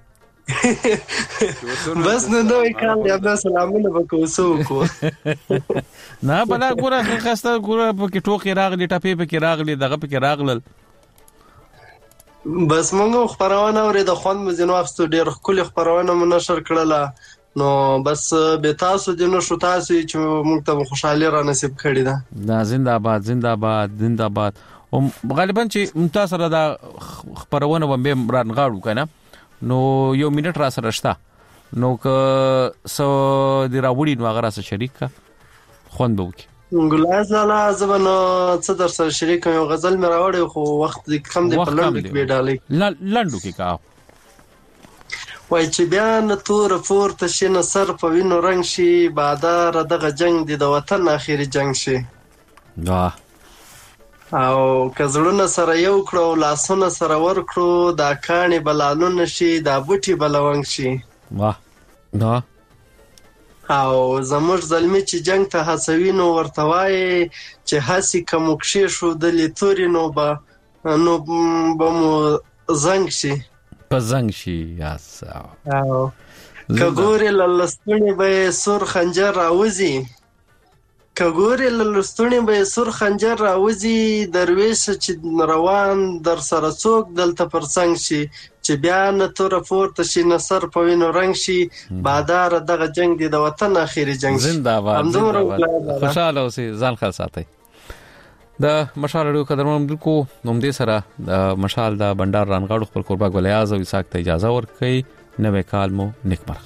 بس نو نو کال یا بس سلامونه وکوسو کو نه بلا ګوره خسته ګوره په کې ټوکی راغلی ټاپې په کې راغلی دغه په کې راغلل بس موږ خبرونه اورې د خوان مزینو اخستو ډېر خپل خبرونه منشر کړله نو بس به تاسو د نو شو تاسو چې موږ ته خوشحالي را نصیب کړی ده دا زنده‌باد زنده‌باد زنده‌باد او غالبا چې ممتاز سره دا خبرونه باندې رانغاړو کنه نو یو منټ را سره شته نو که سو د راوړي نو هغه سره شریک کا خوند وکي ګلای زالا زبنه څه در سره شریک یو غزل مې راوړی خو وخت کم دی په لنډو کې ډالۍ لنډو کې کا وای چې بیا نه تور پورته شي نه سر په وینو رنګ شي بادار دغه جنگ دی د وطن اخیری جنگ شي واه او کزړونه سره یو کړو لاسونه سره ور کړو دا کاني بلالونه شي دا بوټي بلونګ شي واه دا او زموږ زلمی چې جنگ ته هڅوي نو ورته وایي چې هسې که مو کښې ښودلې تورې نو به نو به مو زنګ شي په زنګ شي یاس او که ګورې له لستوڼې به یې سور خنجر راوځي که ګورې له لستوڼې به یې سور خنجر راوځي درویشه چې روان در سره څوک دلته پر څنګ شي چې بیا نه توره پورته شي نه سر په وینو رنګ شي باداره دغه جنگ دی د وطن اخیری جنگ شي زنده‌باد زنده‌باد خوشاله اوسئ ځان خلاص ساتئ د مشال اړیو قدرمن کو نوم دې سره د مشال د بندر رانغاړو خپل قربا ګلیاز او اساق ته اجازه ورکړي نوې کال مو نیکمرغه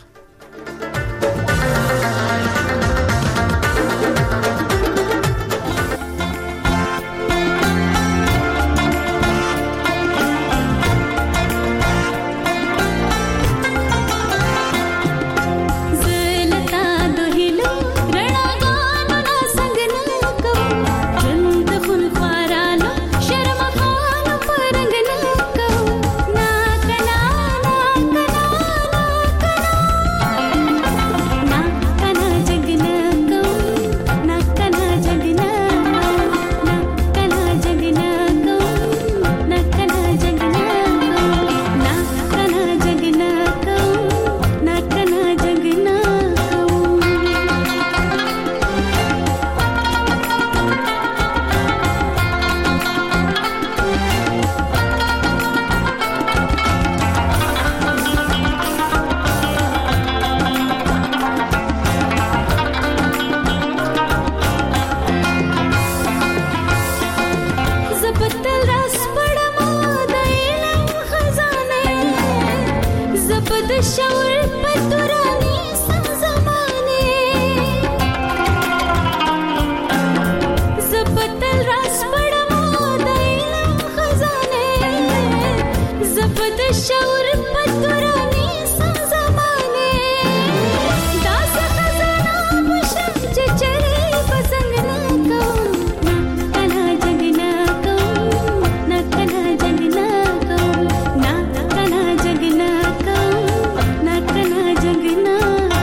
जगना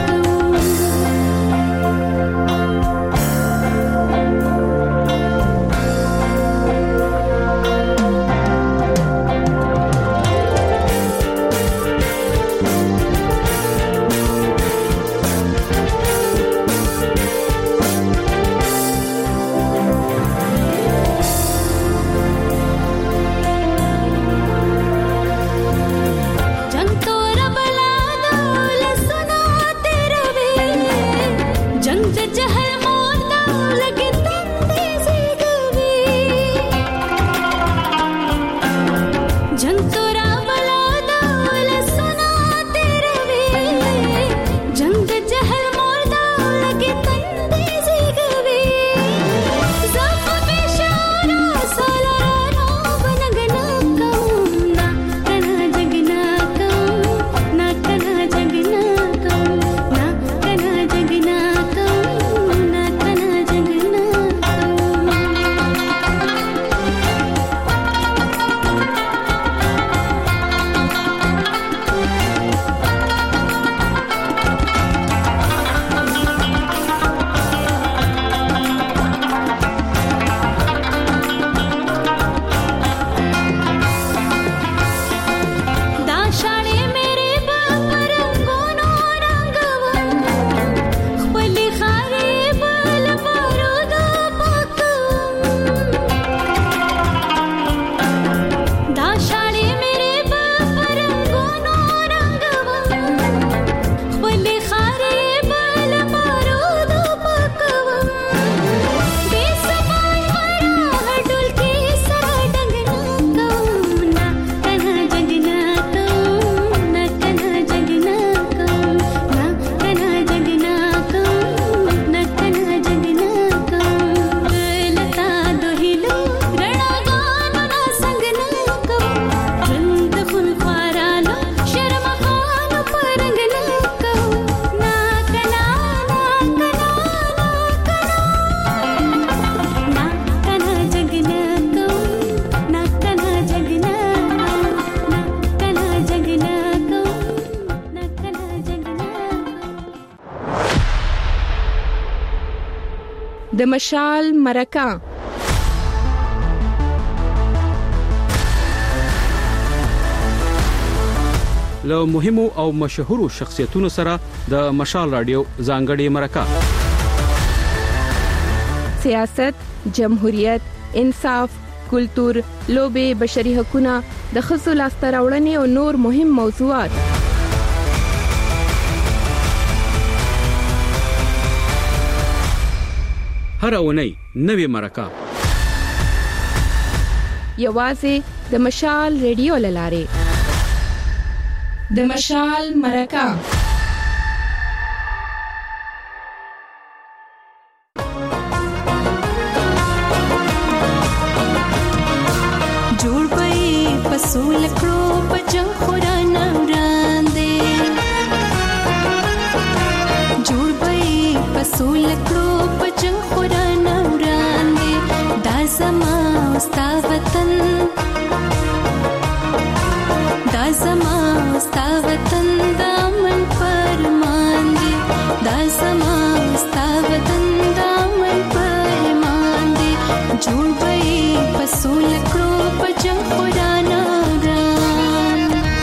د مشال مرکه له مهمو او مشهورو شخصیتونو سره د مشال رادیو ځانګړي مرکه سیاست، جمهوریت، انصاف، کلتور، لوبه، بشري حقوقونه، د ښځو لاسته راوړنې او نور مهم موضوعات هر اونۍ نوې مرکه یوازې د مشال رادیو لاره د مشال مرکه جوړ پې پسول کړو پجن خورانه وړاندې جوړ پې پسول کړو پجن خورانه وړاندې دا زما ستا وطن دا زما ستا وطن دامن پرمان دی دا زما ستا وطن دامن پرمان دی جوړ به پسول کړو پجن خورانه وران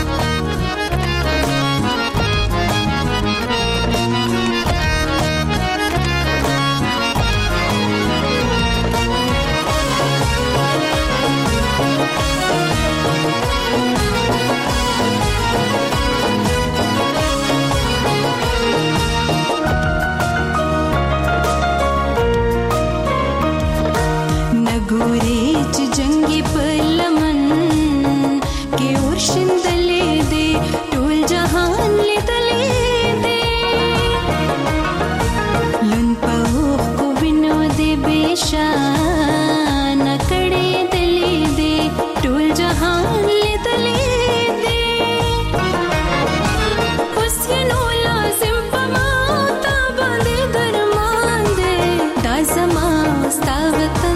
ګوري چې جنگي پرلمن کې ورشندلې دي ټول جهان لیدلې دي لن په کو وینو دي بشان کړي دلې دي ټول جهان لیدلې دي اوس نو لازم پما تا باندې درمان دي دا زما ستا وطن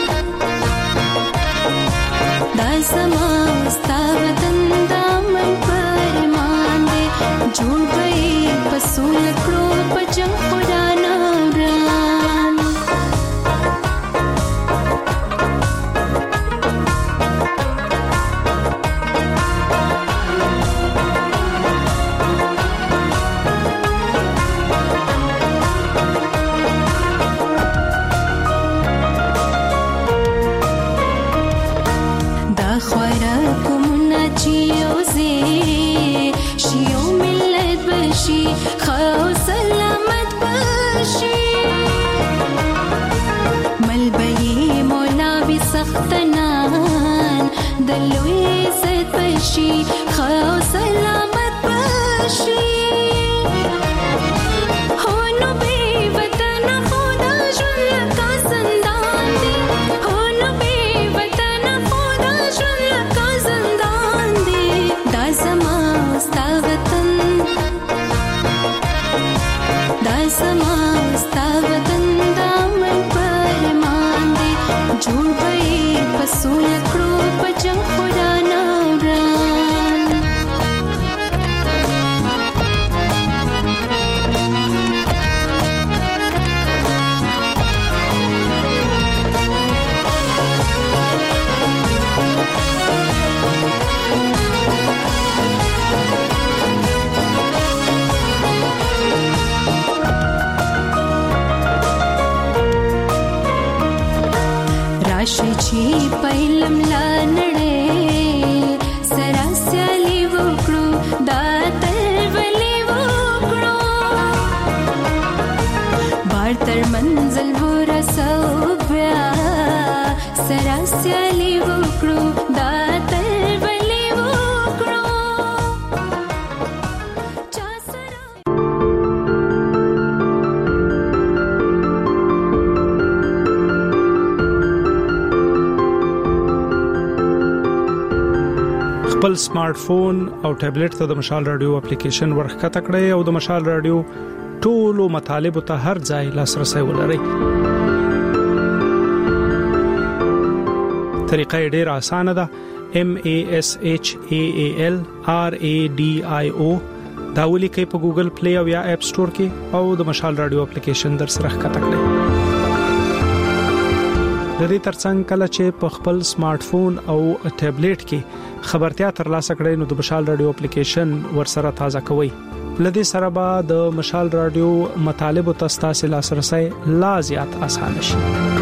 دا زما ستا وطن دامن پرمان دی جوړ به پسول کړو پجن خورانه وران خو سلامت بشي ملبي مولا بي سختنان دلوي زد بشي خو سلامت بشي هونو بي وطن خدا ژوند کا زندان دي هونو بي وطن خدا ژوند کا زندان دي دا زما ستا وطن دا زما ستا وطن دامن پرمان دی جوړ به پسول کړو پجن خورانه وران راشي چې پهلم لا نړې سره سیالي وکړو دا تل ولي وکړو بار تر منزل ورسو بیا سره سیالي وکړو دا تل ولي وکړو خپل سمارټ فون او ټابلیټ ته د مشال رادیو اپلیکیشن ورخکته کړئ او د مشال رادیو ټولو مطالب ته هر ځای لاسرسي ولرئ. طریقه ډیره اسانه ده. M A S H A A L R A D I O دا ولیکئ په ګوګل پلی او یا اپ سٹور کې او د مشال رادیو اپلیکیشن در سره ښکته کړئ. د دې ترڅنګ کله چې په خپل سمارټ فون او ټابلیټ کې خبرتیا ترلاسه کړئ نو د مشال رادیو اپلیکیشن ورسره تازه کوئ. لدې سره به د مشال رادیو مطالب او تاسو لاسرسي لا زیات اسانه شي.